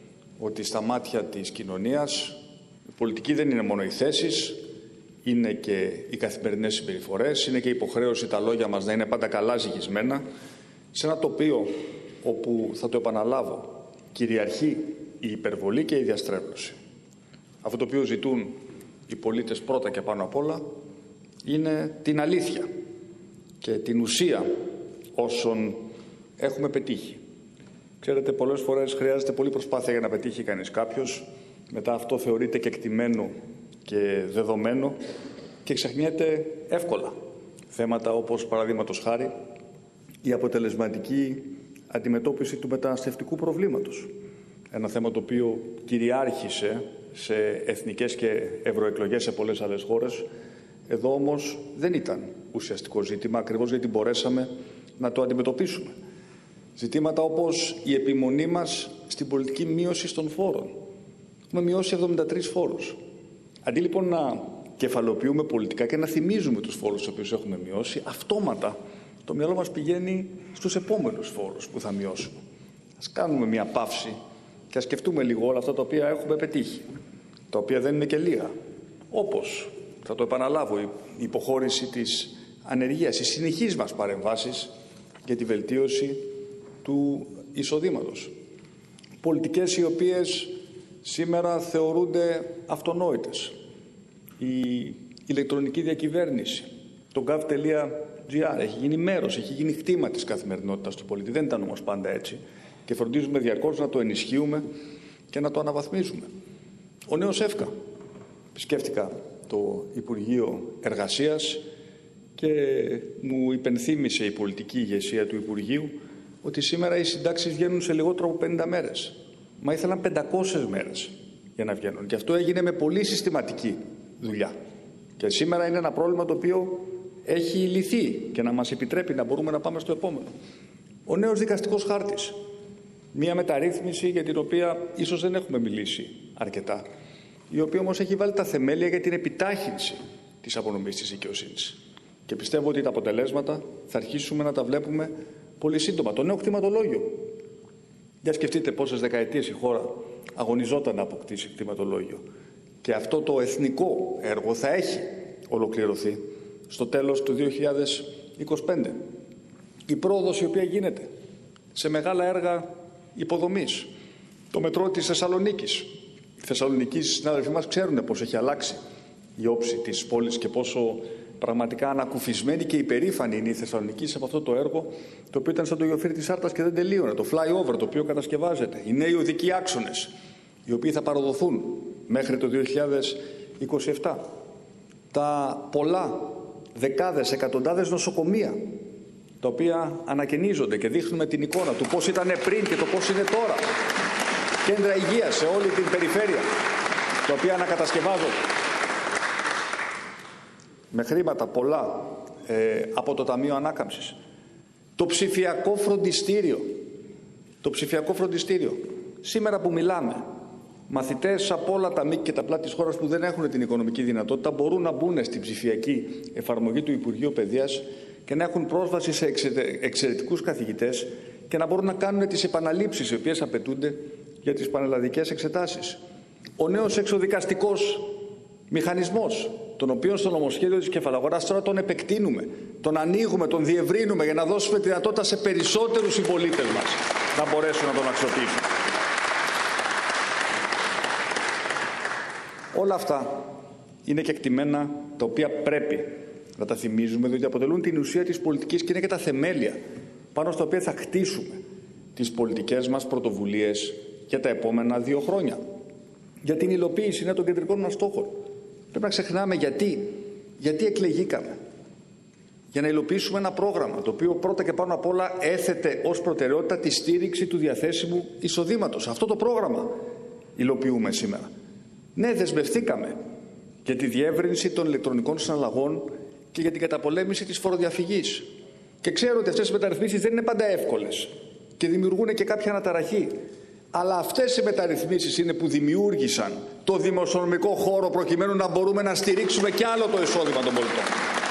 ότι στα μάτια της κοινωνίας η πολιτική δεν είναι μόνο οι θέσεις, είναι και οι καθημερινές συμπεριφορές, είναι και η υποχρέωση τα λόγια μας να είναι πάντα καλά ζυγισμένα σε ένα τοπίο όπου, θα το επαναλάβω, κυριαρχεί η υπερβολή και η διαστρέβλωση. Αυτό το οποίο ζητούν οι πολίτες πρώτα και πάνω απ' όλα είναι την αλήθεια και την ουσία όσων έχουμε πετύχει. Ξέρετε, πολλές φορές χρειάζεται πολλή προσπάθεια για να πετύχει κανείς κάποιος. Μετά αυτό θεωρείται κεκτημένο και δεδομένο και ξεχνιέται εύκολα. Θέματα όπως, παραδείγματος χάρη, η αποτελεσματική αντιμετώπιση του μεταναστευτικού προβλήματος. Ένα θέμα το οποίο κυριάρχησε σε εθνικές και ευρωεκλογές σε πολλές άλλες χώρες. Εδώ όμως δεν ήταν ουσιαστικό ζήτημα, ακριβώς γιατί μπορέσαμε να το αντιμετωπίσουμε. Ζητήματα όπως η επιμονή μας στην πολιτική μείωση των φόρων. Έχουμε μειώσει εβδομήντα τρεις φόρους. Αντί λοιπόν να κεφαλοποιούμε πολιτικά και να θυμίζουμε τους φόρους τους οποίους έχουμε μειώσει, αυτόματα το μυαλό μας πηγαίνει στους επόμενους φόρους που θα μειώσουμε. Ας κάνουμε μια παύση και ας σκεφτούμε λίγο όλα αυτά τα οποία έχουμε πετύχει, τα οποία δεν είναι και λίγα. Όπως, θα το επαναλάβω, η υποχώρηση της ανεργίας, οι συνεχείς μας παρεμβάσεις για τη βελτίωση του εισοδήματος. Πολιτικές οι οποίες σήμερα θεωρούνται αυτονόητες. Η ηλεκτρονική διακυβέρνηση, το gov τελεία gr έχει γίνει μέρος, έχει γίνει χτήμα της καθημερινότητας του πολίτη. Δεν ήταν όμως πάντα έτσι και φροντίζουμε διαρκώς να το ενισχύουμε και να το αναβαθμίζουμε. Ο νέος ΕΦΚΑ. Επισκέφτηκα το Υπουργείο Εργασίας και μου υπενθύμησε η πολιτική ηγεσία του Υπουργείου ότι σήμερα οι συντάξεις βγαίνουν σε λιγότερο από πενήντα μέρες. Μα ήθελαν πεντακόσιες μέρες για να βγαίνουν. Και αυτό έγινε με πολύ συστηματική δουλειά. Και σήμερα είναι ένα πρόβλημα το οποίο έχει λυθεί και να μας επιτρέπει να μπορούμε να πάμε στο επόμενο. Ο νέος δικαστικός χάρτης. Μία μεταρρύθμιση για την οποία ίσως δεν έχουμε μιλήσει αρκετά, η οποία όμως έχει βάλει τα θεμέλια για την επιτάχυνση της απονομής της δικαιοσύνης. Και πιστεύω ότι τα αποτελέσματα θα αρχίσουμε να τα βλέπουμε πολύ σύντομα. Το νέο κτηματολόγιο. Για σκεφτείτε πόσες δεκαετίες η χώρα αγωνιζόταν να αποκτήσει κτηματολόγιο. Και αυτό το εθνικό έργο θα έχει ολοκληρωθεί στο τέλος του δύο χιλιάδες είκοσι πέντε. Η πρόοδος η οποία γίνεται σε μεγάλα έργα υποδομής. Το μετρό της Θεσσαλονίκης. Οι Θεσσαλονικοί συνάδελφοι μας ξέρουν πώς έχει αλλάξει η όψη της πόλης και πόσο πραγματικά ανακουφισμένη και υπερήφανη είναι η Θεσσαλονίκη από αυτό το έργο, το οποίο ήταν σαν το γεωφύρι της Άρτας και δεν τελείωνε. Το flyover, το οποίο κατασκευάζεται. Οι νέοι οδικοί άξονες, οι οποίοι θα παραδοθούν μέχρι το δύο χιλιάδες είκοσι επτά. Τα πολλά, δεκάδες, εκατοντάδες νοσοκομεία, τα οποία ανακαινίζονται και δείχνουν την εικόνα του πώς ήταν πριν και το πώς είναι τώρα. Κέντρα υγείας σε όλη την περιφέρεια, τα οποία ανακατασκευάζονται. Με χρήματα πολλά ε, από το Ταμείο Ανάκαμψης. Το ψηφιακό φροντιστήριο. Το ψηφιακό φροντιστήριο. Σήμερα που μιλάμε, μαθητές από όλα τα μήκη και τα πλάτη της χώρας που δεν έχουν την οικονομική δυνατότητα μπορούν να μπουν στην ψηφιακή εφαρμογή του Υπουργείου Παιδείας και να έχουν πρόσβαση σε εξαιρετικούς καθηγητές και να μπορούν να κάνουν τις επαναλήψεις οι οποίες απαιτούνται για τις πανελλαδικές εξετάσεις. Ο νέος εξοδικαστικός μηχανισμός, τον οποίο στο νομοσχέδιο της κεφαλαγοράς τώρα τον επεκτείνουμε, τον ανοίγουμε, τον διευρύνουμε για να δώσουμε τη δυνατότητα σε περισσότερους συμπολίτες μας να μπορέσουν να τον αξιοποιήσουν. Όλα αυτά είναι κεκτημένα τα οποία πρέπει να τα θυμίζουμε, διότι αποτελούν την ουσία της πολιτικής και είναι και τα θεμέλια πάνω στα οποία θα χτίσουμε τις πολιτικές μας πρωτοβουλίες για τα επόμενα δύο χρόνια. Για την υλοποίηση είναι των κεντρικών μας στόχων. Πρέπει να ξεχνάμε γιατί, γιατί εκλεγήκαμε. Για να υλοποιήσουμε ένα πρόγραμμα το οποίο πρώτα και πάνω απ' όλα έθετε ως προτεραιότητα τη στήριξη του διαθέσιμου εισοδήματος. Αυτό το πρόγραμμα υλοποιούμε σήμερα. Ναι, δεσμευτήκαμε για τη διεύρυνση των ηλεκτρονικών συναλλαγών και για την καταπολέμηση της φοροδιαφυγής. Και ξέρω ότι αυτές οι μεταρρυθμίσεις δεν είναι πάντα εύκολες και δημιουργούν και κάποια αναταραχή. Αλλά αυτές οι μεταρρυθμίσεις είναι που δημιούργησαν το δημοσιονομικό χώρο προκειμένου να μπορούμε να στηρίξουμε κι άλλο το εισόδημα των πολιτών.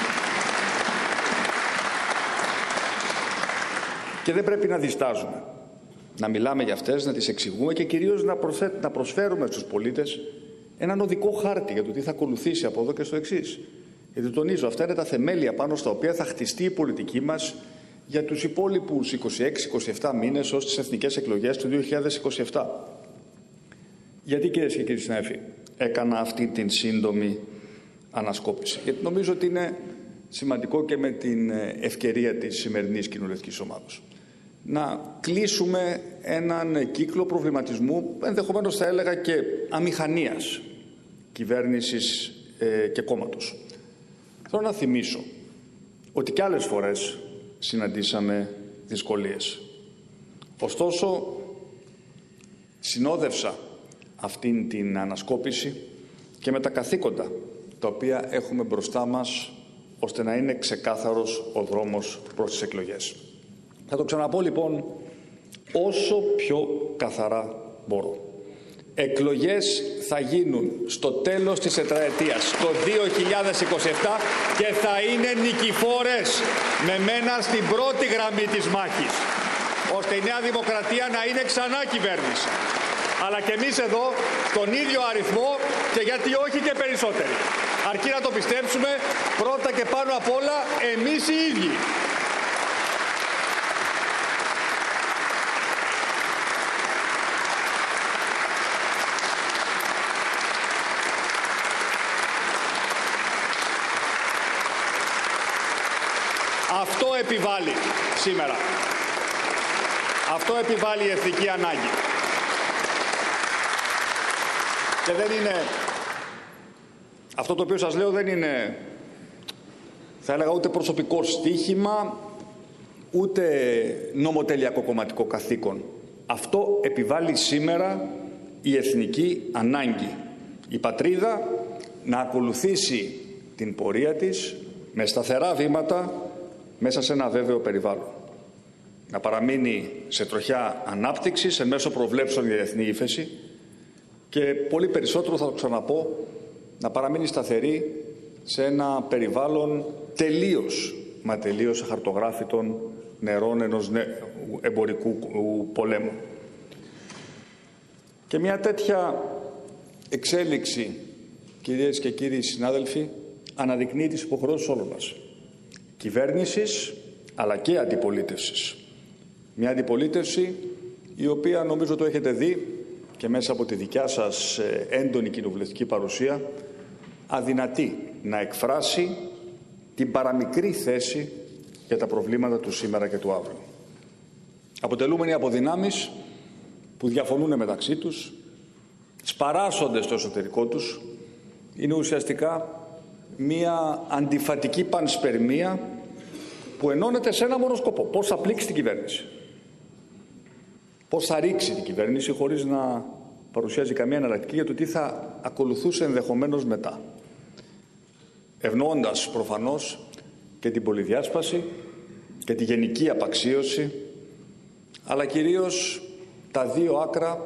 Και δεν πρέπει να διστάζουμε να μιλάμε για αυτές, να τις εξηγούμε και κυρίως να, προσφέ... να προσφέρουμε στους πολίτες έναν οδικό χάρτη για το τι θα ακολουθήσει από εδώ και στο εξής. Γιατί τονίζω, αυτά είναι τα θεμέλια πάνω στα οποία θα χτιστεί η πολιτική μας για τους υπόλοιπους είκοσι έξι είκοσι επτά μήνες ως τις εθνικές εκλογές του δύο χιλιάδες είκοσι επτά. Γιατί, κυρίες και κύριοι συνάδελφοι, έκανα αυτή την σύντομη ανασκόπηση? Γιατί νομίζω ότι είναι σημαντικό και με την ευκαιρία της σημερινής κοινοβουλευτικής ομάδας να κλείσουμε έναν κύκλο προβληματισμού, ενδεχομένως θα έλεγα και αμηχανίας κυβέρνησης ε, και κόμματος. Θέλω να θυμίσω ότι και άλλες φορές συναντήσαμε δυσκολίες. Ωστόσο, συνόδευσα αυτήν την ανασκόπηση και με τα καθήκοντα τα οποία έχουμε μπροστά μας, ώστε να είναι ξεκάθαρος ο δρόμος προς τις εκλογές. Θα το ξαναπώ λοιπόν όσο πιο καθαρά μπορώ. Εκλογές θα γίνουν στο τέλος της τετραετίας, το δύο χιλιάδες είκοσι επτά, και θα είναι νικηφόρες με μένα στην πρώτη γραμμή της μάχης, ώστε η Νέα Δημοκρατία να είναι ξανά κυβέρνηση. Αλλά και εμείς εδώ τον ίδιο αριθμό και γιατί όχι και περισσότεροι. Αρκεί να το πιστέψουμε, πρώτα και πάνω απ' όλα εμείς οι ίδιοι. Αυτό επιβάλλει σήμερα. Αυτό επιβάλλει η εθνική ανάγκη. Και δεν είναι... Αυτό το οποίο σας λέω δεν είναι, θα έλεγα, ούτε προσωπικό στοίχημα, ούτε νομοτελειακό κομματικό καθήκον. Αυτό επιβάλλει σήμερα η εθνική ανάγκη. Η πατρίδα να ακολουθήσει την πορεία της με σταθερά βήματα μέσα σε ένα βέβαιο περιβάλλον. Να παραμείνει σε τροχιά ανάπτυξης εν μέσω προβλέψεων για διεθνή ύφεση και πολύ περισσότερο, θα το ξαναπώ, να παραμείνει σταθερή σε ένα περιβάλλον τελείως, μα τελείως αχαρτογράφητων νερών ενός εμπορικού πολέμου. Και μια τέτοια εξέλιξη, κυρίες και κύριοι συνάδελφοι, αναδεικνύει τις υποχρεώσεις όλων μας. Κυβέρνησης, αλλά και αντιπολίτευσης. Μια αντιπολίτευση η οποία, νομίζω το έχετε δει και μέσα από τη δικιά σας έντονη κοινοβουλευτική παρουσία, αδυνατεί να εκφράσει την παραμικρή θέση για τα προβλήματα του σήμερα και του αύριο. Αποτελούμενοι από δυνάμεις που διαφωνούν μεταξύ τους, σπαράσσονται στο εσωτερικό τους, είναι ουσιαστικά μία αντιφατική πανσπερμία που ενώνεται σε ένα μόνο σκοπό: πώς θα πλήξει την κυβέρνηση. Πώς θα ρίξει την κυβέρνηση χωρίς να παρουσιάζει καμία εναλλακτική για το τι θα ακολουθούσε ενδεχομένως μετά. Ευνοώντας προφανώς και την πολυδιάσπαση και τη γενική απαξίωση, αλλά κυρίως τα δύο άκρα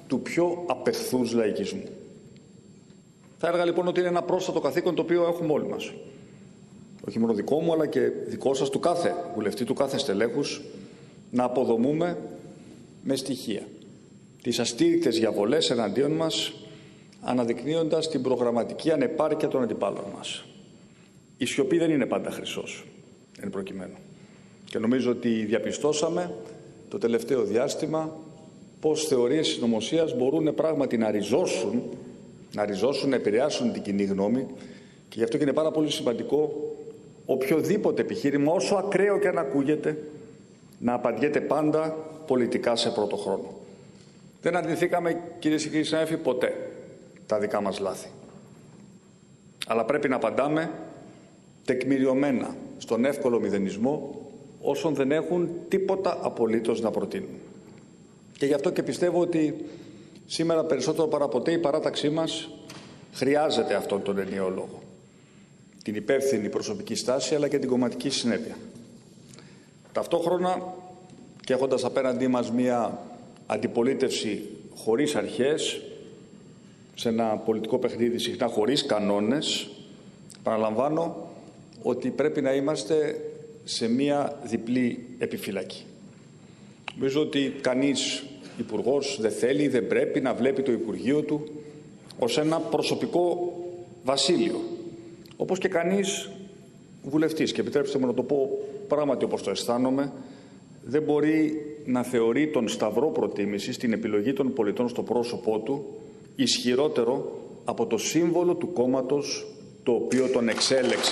του πιο απεχθούς λαϊκισμού. Θα έλεγα λοιπόν ότι είναι ένα πρόσθετο καθήκον το οποίο έχουμε όλοι μας. Όχι μόνο δικό μου, αλλά και δικό σας, του κάθε βουλευτή, του κάθε στελέχους, να αποδομούμε με στοιχεία τις αστήρικτες διαβολές εναντίον μας, αναδεικνύοντας την προγραμματική ανεπάρκεια των αντιπάλων μας. Η σιωπή δεν είναι πάντα χρυσός, εν προκειμένου. Και νομίζω ότι διαπιστώσαμε το τελευταίο διάστημα πώς θεωρίες συνωμοσίας μπορούν πράγματι να ριζώσουν, να ριζώσουν, να επηρεάσουν την κοινή γνώμη, και γι' αυτό και είναι πάρα πολύ σημαντικό οποιοδήποτε επιχείρημα, όσο ακραίο και αν ακούγεται, να απαντιέται πάντα πολιτικά σε πρώτο χρόνο. Δεν αρνηθήκαμε, κυρίες και κύριοι συνάδελφοι, ποτέ τα δικά μας λάθη. Αλλά πρέπει να απαντάμε τεκμηριωμένα στον εύκολο μηδενισμό όσων δεν έχουν τίποτα απολύτως να προτείνουν. Και γι' αυτό και πιστεύω ότι σήμερα περισσότερο παρά ποτέ η παράταξή μας χρειάζεται αυτόν τον ενιαίο λόγο. Την υπεύθυνη προσωπική στάση, αλλά και την κομματική συνέπεια. Ταυτόχρονα, και έχοντας απέναντί μας μία αντιπολίτευση χωρίς αρχές, σε ένα πολιτικό παιχνίδι συχνά χωρίς κανόνες, παραλαμβάνω ότι πρέπει να είμαστε σε μία διπλή επιφυλακή. Νομίζω ότι κανείς υπουργός δεν θέλει, δεν πρέπει να βλέπει το Υπουργείο του ως ένα προσωπικό βασίλειο. Όπως και κανείς βουλευτής, και επιτρέψτε μου να το πω πράγματι όπως το αισθάνομαι, δεν μπορεί να θεωρεί τον σταυρό προτίμησης, την επιλογή των πολιτών στο πρόσωπό του, ισχυρότερο από το σύμβολο του κόμματος το οποίο τον εξέλεξε.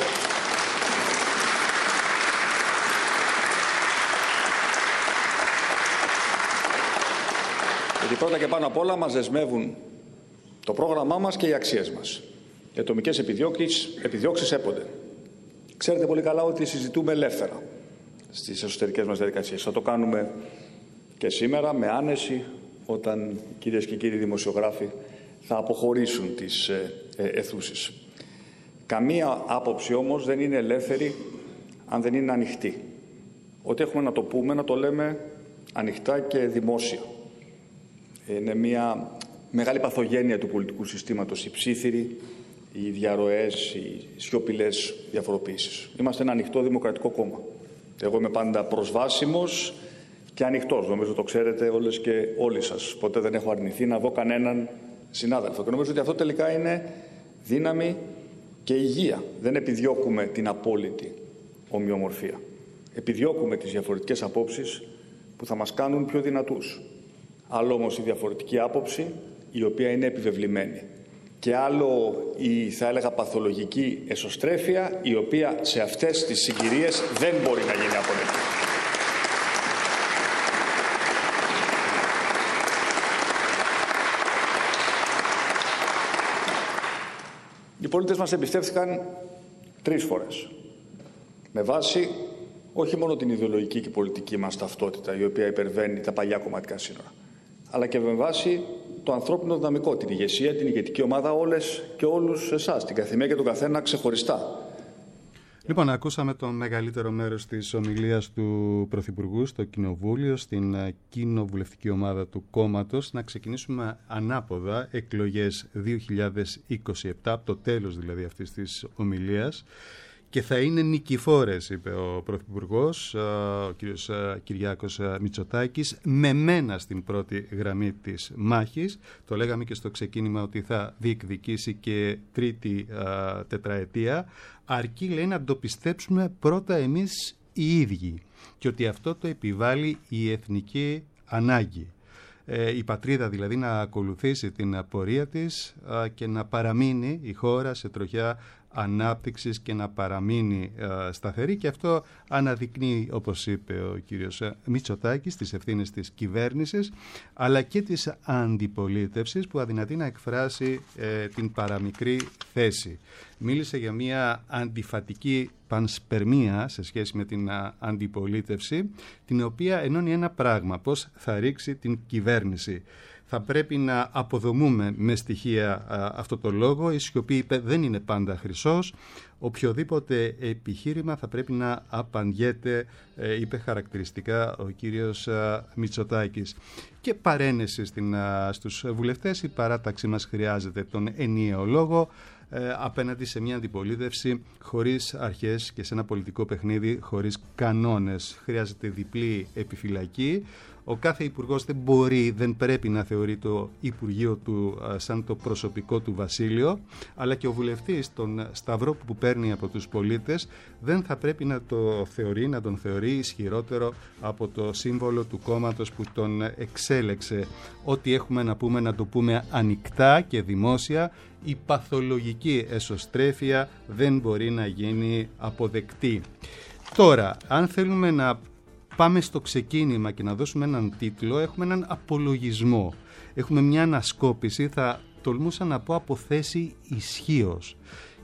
Γιατί πρώτα και πάνω απ' όλα μας δεσμεύουν το πρόγραμμά μας και οι αξίες μας. Οι ατομικές επιδιώξεις, επιδιώξεις έπονται. Ξέρετε πολύ καλά ότι συζητούμε ελεύθερα στις εσωτερικές μας διαδικασίες. Θα το κάνουμε και σήμερα με άνεση, όταν κυρίες και κύριοι δημοσιογράφοι θα αποχωρήσουν τις ε, ε, αιθούσεις. Καμία άποψη όμως δεν είναι ελεύθερη αν δεν είναι ανοιχτή. Ό,τι έχουμε να το πούμε, να το λέμε ανοιχτά και δημόσια. Είναι μια μεγάλη παθογένεια του πολιτικού συστήματος, οι ψίθυροι, οι διαρροές, οι σιωπηλές διαφοροποιήσεις. Είμαστε ένα ανοιχτό δημοκρατικό κόμμα. Εγώ είμαι πάντα προσβάσιμος και ανοιχτός. Νομίζω το ξέρετε όλες και όλοι σας. Ποτέ δεν έχω αρνηθεί να δω κανέναν συνάδελφο. Και νομίζω ότι αυτό τελικά είναι δύναμη και υγεία. Δεν επιδιώκουμε την απόλυτη ομοιομορφία. Επιδιώκουμε τις διαφορετικές απόψεις που θα μας κάνουν πιο δυνατούς. Άλλο όμως η διαφορετική άποψη, η οποία είναι επιβεβλημένη. Και άλλο η, θα έλεγα, παθολογική εσωστρέφεια, η οποία σε αυτές τις συγκυρίες δεν μπορεί να γίνει αποδεκτή. Οι πολίτες μας εμπιστεύτηκαν τρεις φορές. Με βάση όχι μόνο την ιδεολογική και πολιτική μας ταυτότητα, η οποία υπερβαίνει τα παλιά κομματικά σύνορα, αλλά και με βάση το ανθρώπινο δυναμικό, την ηγεσία, την ηγετική ομάδα, όλες και όλους εσάς, την καθημερινή και τον καθένα ξεχωριστά. Λοιπόν, ακούσαμε το μεγαλύτερο μέρος της ομιλίας του Πρωθυπουργού στο Κοινοβούλιο, στην κοινοβουλευτική ομάδα του κόμματος. Να ξεκινήσουμε ανάποδα, εκλογές δύο χιλιάδες είκοσι επτά, από το τέλος δηλαδή αυτής της ομιλίας. Και θα είναι νικηφόρες, είπε ο Πρωθυπουργός, ο κ. Κυριάκος Μητσοτάκης, με μένα στην πρώτη γραμμή της μάχης. Το λέγαμε και στο ξεκίνημα ότι θα διεκδικήσει και τρίτη α, τετραετία. Αρκεί, λέει, να το πιστέψουμε πρώτα εμείς οι ίδιοι και ότι αυτό το επιβάλλει η εθνική ανάγκη. Ε, η πατρίδα δηλαδή να ακολουθήσει την πορεία της α, και να παραμείνει η χώρα σε τροχιά ανάπτυξης και να παραμείνει α, σταθερή, και αυτό αναδεικνύει, όπως είπε ο κύριος Μητσοτάκης, τις ευθύνες της κυβέρνησης αλλά και της αντιπολίτευσης που αδυνατεί να εκφράσει ε, την παραμικρή θέση. Μίλησε για μια αντιφατική πανσπερμία σε σχέση με την α, αντιπολίτευση, την οποία ενώνει ένα πράγμα: πώς θα ρίξει την κυβέρνηση. Θα πρέπει να αποδομούμε με στοιχεία α, αυτό το λόγο. Η σιωπή, είπε, δεν είναι πάντα χρυσός. Οποιοδήποτε επιχείρημα θα πρέπει να απαντιέται, ε, είπε χαρακτηριστικά ο κύριος α, Μητσοτάκης. Και παρένεση στην, α, στους βουλευτές. Η παράταξη μας χρειάζεται τον ενιαίο λόγο ε, απέναντι σε μια αντιπολίτευση χωρίς αρχές και σε ένα πολιτικό παιχνίδι χωρίς κανόνες. Χρειάζεται διπλή επιφυλακή. Ο κάθε υπουργός δεν μπορεί, δεν πρέπει να θεωρεί το Υπουργείο του α, σαν το προσωπικό του βασίλειο, αλλά και ο βουλευτής τον σταυρό που παίρνει από τους πολίτες δεν θα πρέπει να το θεωρεί, να τον θεωρεί ισχυρότερο από το σύμβολο του κόμματος που τον εξέλεξε. Ό,τι έχουμε να πούμε να το πούμε ανοιχτά και δημόσια. Η παθολογική εσωστρέφεια δεν μπορεί να γίνει αποδεκτή. Τώρα, αν θέλουμε να πάμε στο ξεκίνημα και να δώσουμε έναν τίτλο, έχουμε έναν απολογισμό. Έχουμε μια ανασκόπηση, θα τολμούσα να πω από θέση ισχύως.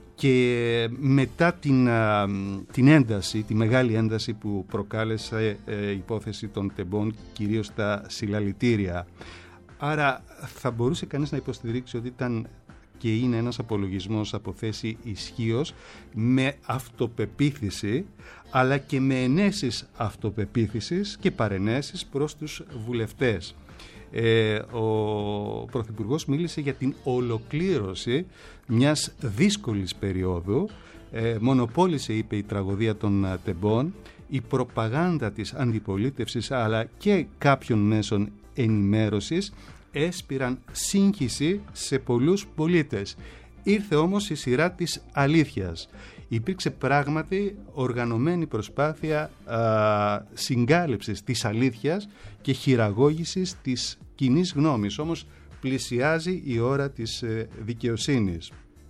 Και μετά την, την ένταση, τη μεγάλη ένταση που προκάλεσε η υπόθεση των τεμπών, κυρίως τα συλλαλητήρια. Άρα θα μπορούσε κανείς να υποστηρίξει ότι ήταν και είναι ένας απολογισμός από θέση ισχύως, με αυτοπεποίθηση, αλλά και με ενέσεις αυτοπεποίθησης και παρενέσεις προς τους βουλευτές. Ε, ο Πρωθυπουργός μίλησε για την ολοκλήρωση μιας δύσκολης περίοδου. Ε, μονοπόλησε, είπε, η τραγωδία των τεμπών, η προπαγάνδα της αντιπολίτευσης αλλά και κάποιων μέσων ενημέρωσης έσπηραν σύγχυση σε πολλούς πολίτες. Ήρθε όμως η σειρά της αλήθειας. Υπήρξε πράγματι οργανωμένη προσπάθεια α, συγκάλυψης της αλήθειας και χειραγώγησης της κοινής γνώμης. Όμως πλησιάζει η ώρα της ε, δικαιοσύνης.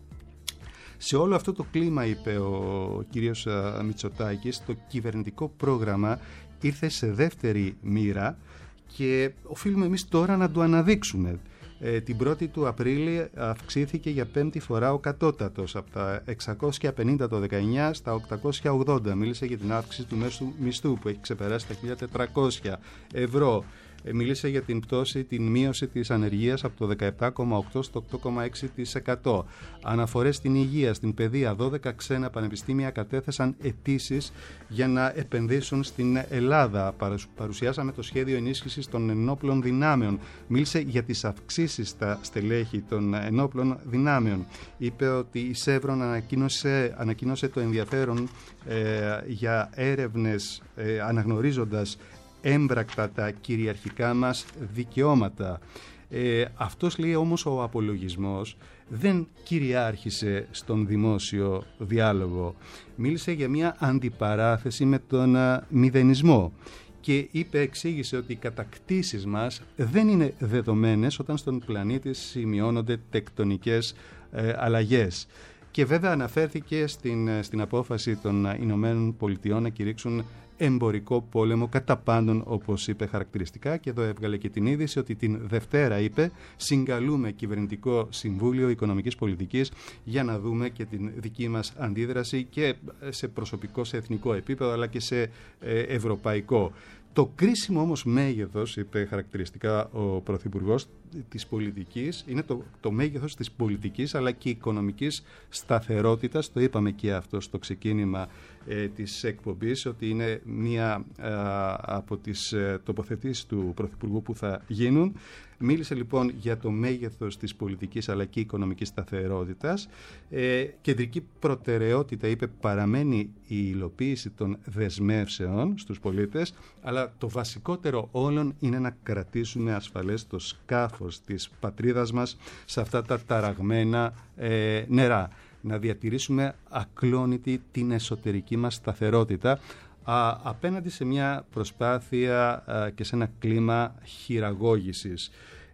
Σε όλο αυτό το κλίμα, είπε ο κύριος Μητσοτάκης, το κυβερνητικό πρόγραμμα ήρθε σε δεύτερη μοίρα και οφείλουμε εμείς τώρα να το αναδείξουμε. Ε, την πρώτη του Απρίλη αυξήθηκε για πέμπτη φορά ο κατώτατος από τα εξακόσια πενήντα το δεκαεννιά στα οκτακόσια ογδόντα. Μίλησε για την αύξηση του μέσου μισθού που έχει ξεπεράσει τα χίλια τετρακόσια ευρώ. Ε, μίλησε για την πτώση, την μείωση της ανεργίας από το δεκαεπτά κόμμα οκτώ στο οκτώ κόμμα έξι τοις εκατό. Αναφορές στην υγεία, στην παιδεία. δώδεκα ξένα πανεπιστήμια κατέθεσαν αιτήσεις για να επενδύσουν στην Ελλάδα. Παρουσιάσαμε το σχέδιο ενίσχυσης των ενόπλων δυνάμεων. Μίλησε για τις αυξήσεις στα στελέχη των ενόπλων δυνάμεων. Είπε ότι η Σέβρον ανακοίνωσε, ανακοίνωσε το ενδιαφέρον ε, για έρευνες ε, αναγνωρίζοντας έμπρακτα τα κυριαρχικά μας δικαιώματα. Ε, αυτός, λέει, όμως ο απολογισμός δεν κυριάρχησε στον δημόσιο διάλογο. Μίλησε για μια αντιπαράθεση με τον α, μηδενισμό και είπε, εξήγησε ότι οι κατακτήσεις μας δεν είναι δεδομένες όταν στον πλανήτη σημειώνονται τεκτονικές ε, αλλαγές. Και βέβαια αναφέρθηκε στην, στην απόφαση των Ηνωμένων Πολιτειών να κηρύξουν εμπορικό πόλεμο κατά πάντων, όπως είπε χαρακτηριστικά, και εδώ έβγαλε και την είδηση ότι την Δευτέρα, είπε, συγκαλούμε κυβερνητικό Συμβούλιο Οικονομικής Πολιτικής για να δούμε και την δική μας αντίδραση και σε προσωπικό, σε εθνικό επίπεδο αλλά και σε ε, ευρωπαϊκό. Το κρίσιμο όμως μέγεθος, είπε χαρακτηριστικά ο Πρωθυπουργός, της πολιτικής, είναι το, το μέγεθος της πολιτικής αλλά και οικονομικής σταθερότητας. Το είπαμε και αυτό στο ξεκίνημα ε, της εκπομπής, ότι είναι μία ε, από τις ε, τοποθετήσεις του Πρωθυπουργού που θα γίνουν. Μίλησε λοιπόν για το μέγεθος της πολιτικής αλλά και οικονομικής σταθερότητας. Ε, κεντρική προτεραιότητα, είπε, παραμένει η υλοποίηση των δεσμεύσεων στους πολίτες, αλλά το βασικότερο όλων είναι να κρατήσουμε ασφαλές το σκάφος της πατρίδας μας σε αυτά τα ταραγμένα ε, νερά. Να διατηρήσουμε ακλόνητη την εσωτερική μας σταθερότητα α, απέναντι σε μια προσπάθεια α, και σε ένα κλίμα χειραγώγησης.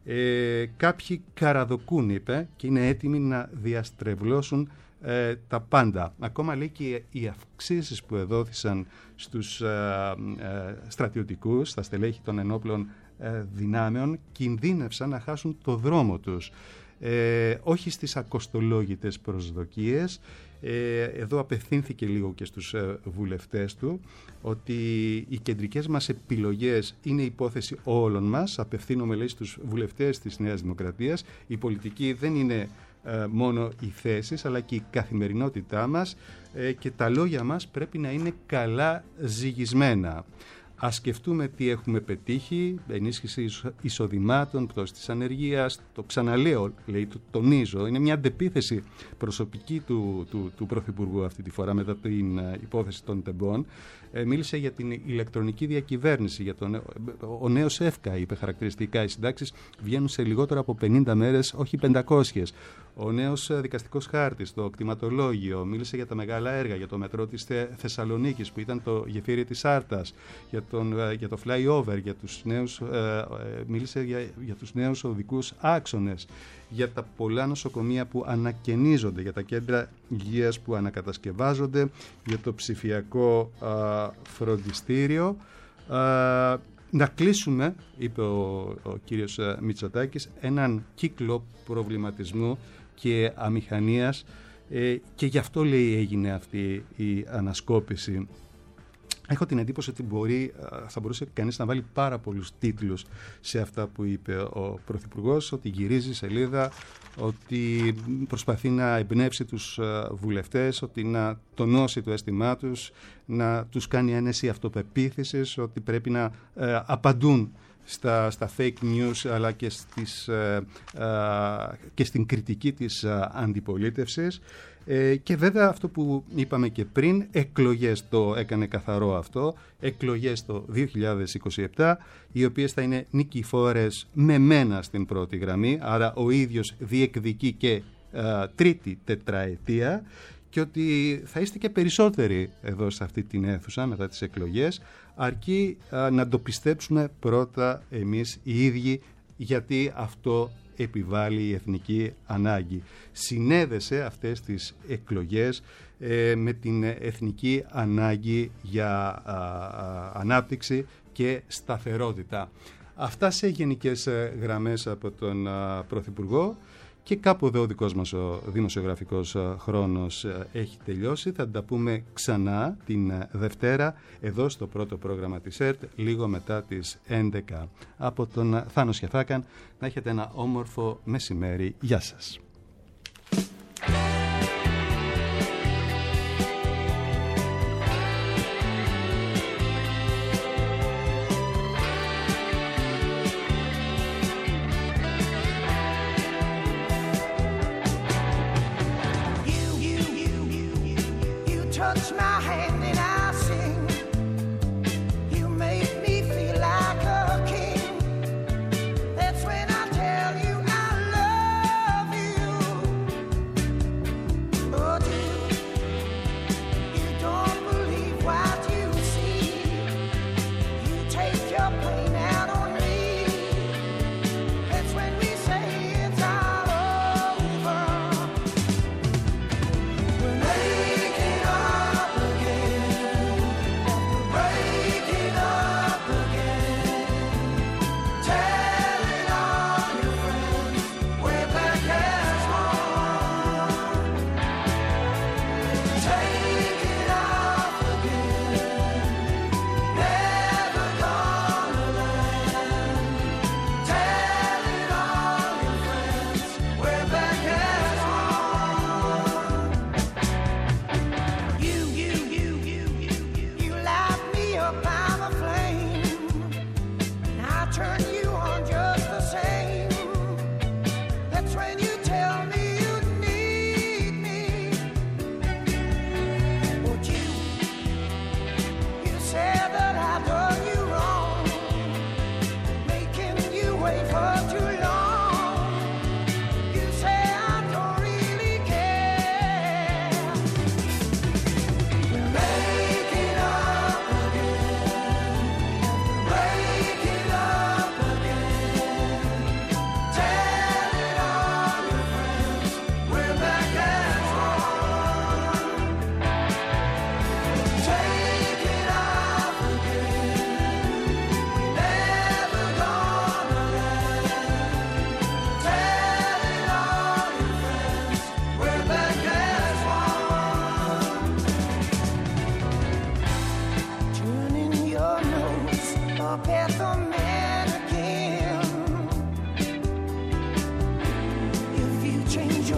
Ε, κάποιοι καραδοκούν, είπε, και είναι έτοιμοι να διαστρεβλώσουν ε, τα πάντα. Ακόμα, λέει, και οι αυξήσεις που εδόθησαν στους ε, ε, στρατιωτικούς, στα στελέχη των ενόπλων ε, δυνάμεων, κινδύνευσαν να χάσουν το δρόμο τους. Ε, όχι στις ακοστολόγητες προσδοκίες. Ε, εδώ απευθύνθηκε λίγο και στους ε, βουλευτές του ότι οι κεντρικές μας επιλογές είναι υπόθεση όλων μας. Απευθύνομαι, λέει, στους βουλευτές της Νέας Δημοκρατίας. Η πολιτική δεν είναι ε, μόνο οι θέσεις, αλλά και η καθημερινότητά μας ε, και τα λόγια μας πρέπει να είναι καλά ζυγισμένα. Ας σκεφτούμε τι έχουμε πετύχει, ενίσχυση εισοδημάτων, πτώση της ανεργίας, το ξαναλέω, λέει, το τονίζω, είναι μια αντεπίθεση προσωπική του, του, του Πρωθυπουργού αυτή τη φορά μετά την uh, υπόθεση των τεμπών. Ε, μίλησε για την ηλεκτρονική διακυβέρνηση, για τον, ο νέος ΕΦΚΑ, είπε χαρακτηριστικά, οι συντάξεις βγαίνουν σε λιγότερο από πενήντα μέρες, όχι πεντακόσιες. Ο νέος δικαστικός χάρτης, το κτηματολόγιο, μίλησε για τα μεγάλα έργα, για το μετρό της Θεσσαλονίκης που ήταν το γεφύρι της Άρτας, για, τον, για το flyover, για τους νέους, ε, μίλησε για, για τους νέους οδικούς άξονες, για τα πολλά νοσοκομεία που ανακαινίζονται, για τα κέντρα υγείας που ανακατασκευάζονται, για το ψηφιακό α, φροντιστήριο. Α, να κλείσουμε, είπε ο, ο κύριος Μητσοτάκης, έναν κύκλο προβληματισμού και αμηχανίας ε, και γι' αυτό, λέει, έγινε αυτή η ανασκόπηση. Έχω την εντύπωση ότι μπορεί, θα μπορούσε κανείς να βάλει πάρα πολλούς τίτλους σε αυτά που είπε ο Πρωθυπουργός, ότι γυρίζει σελίδα, ότι προσπαθεί να εμπνεύσει τους βουλευτές, ότι να τονώσει το αίσθημά τους, να τους κάνει ένεση αυτοπεποίθησης, ότι πρέπει να ε, απαντούν Στα, στα fake news, αλλά και, στις, ε, ε, και στην κριτική της ε, αντιπολίτευσης. Ε, και βέβαια αυτό που είπαμε και πριν, εκλογές, το έκανε καθαρό αυτό, εκλογές το δύο χιλιάδες είκοσι επτά, οι οποίες θα είναι νικηφόρες με μένα στην πρώτη γραμμή, άρα ο ίδιος διεκδικεί και ε, τρίτη τετραετία, και ότι θα είστε και περισσότεροι εδώ σε αυτή την αίθουσα μετά τις εκλογές, αρκεί α, να το πιστέψουμε πρώτα εμείς οι ίδιοι, γιατί αυτό επιβάλλει η εθνική ανάγκη. Συνέδεσε αυτές τις εκλογές ε, με την εθνική ανάγκη για α, α, ανάπτυξη και σταθερότητα. Αυτά σε γενικές γραμμές από τον α, Πρωθυπουργό. Και κάπου εδώ ο δικός μας ο δημοσιογραφικός χρόνος έχει τελειώσει. Θα τα πούμε ξανά την Δευτέρα εδώ στο πρώτο πρόγραμμα της ΕΡΤ, λίγο μετά τις έντεκα. Από τον Θάνο Σιαφάκαν, να έχετε ένα όμορφο μεσημέρι. Γεια σας. Touch my hand and I sing. You make me feel like a king. That's when I tell you I love you. But you, you don't believe what you see. You take your pain out on me. That's when we say it's all over. We're making up again.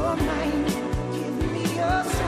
your mind. Give me a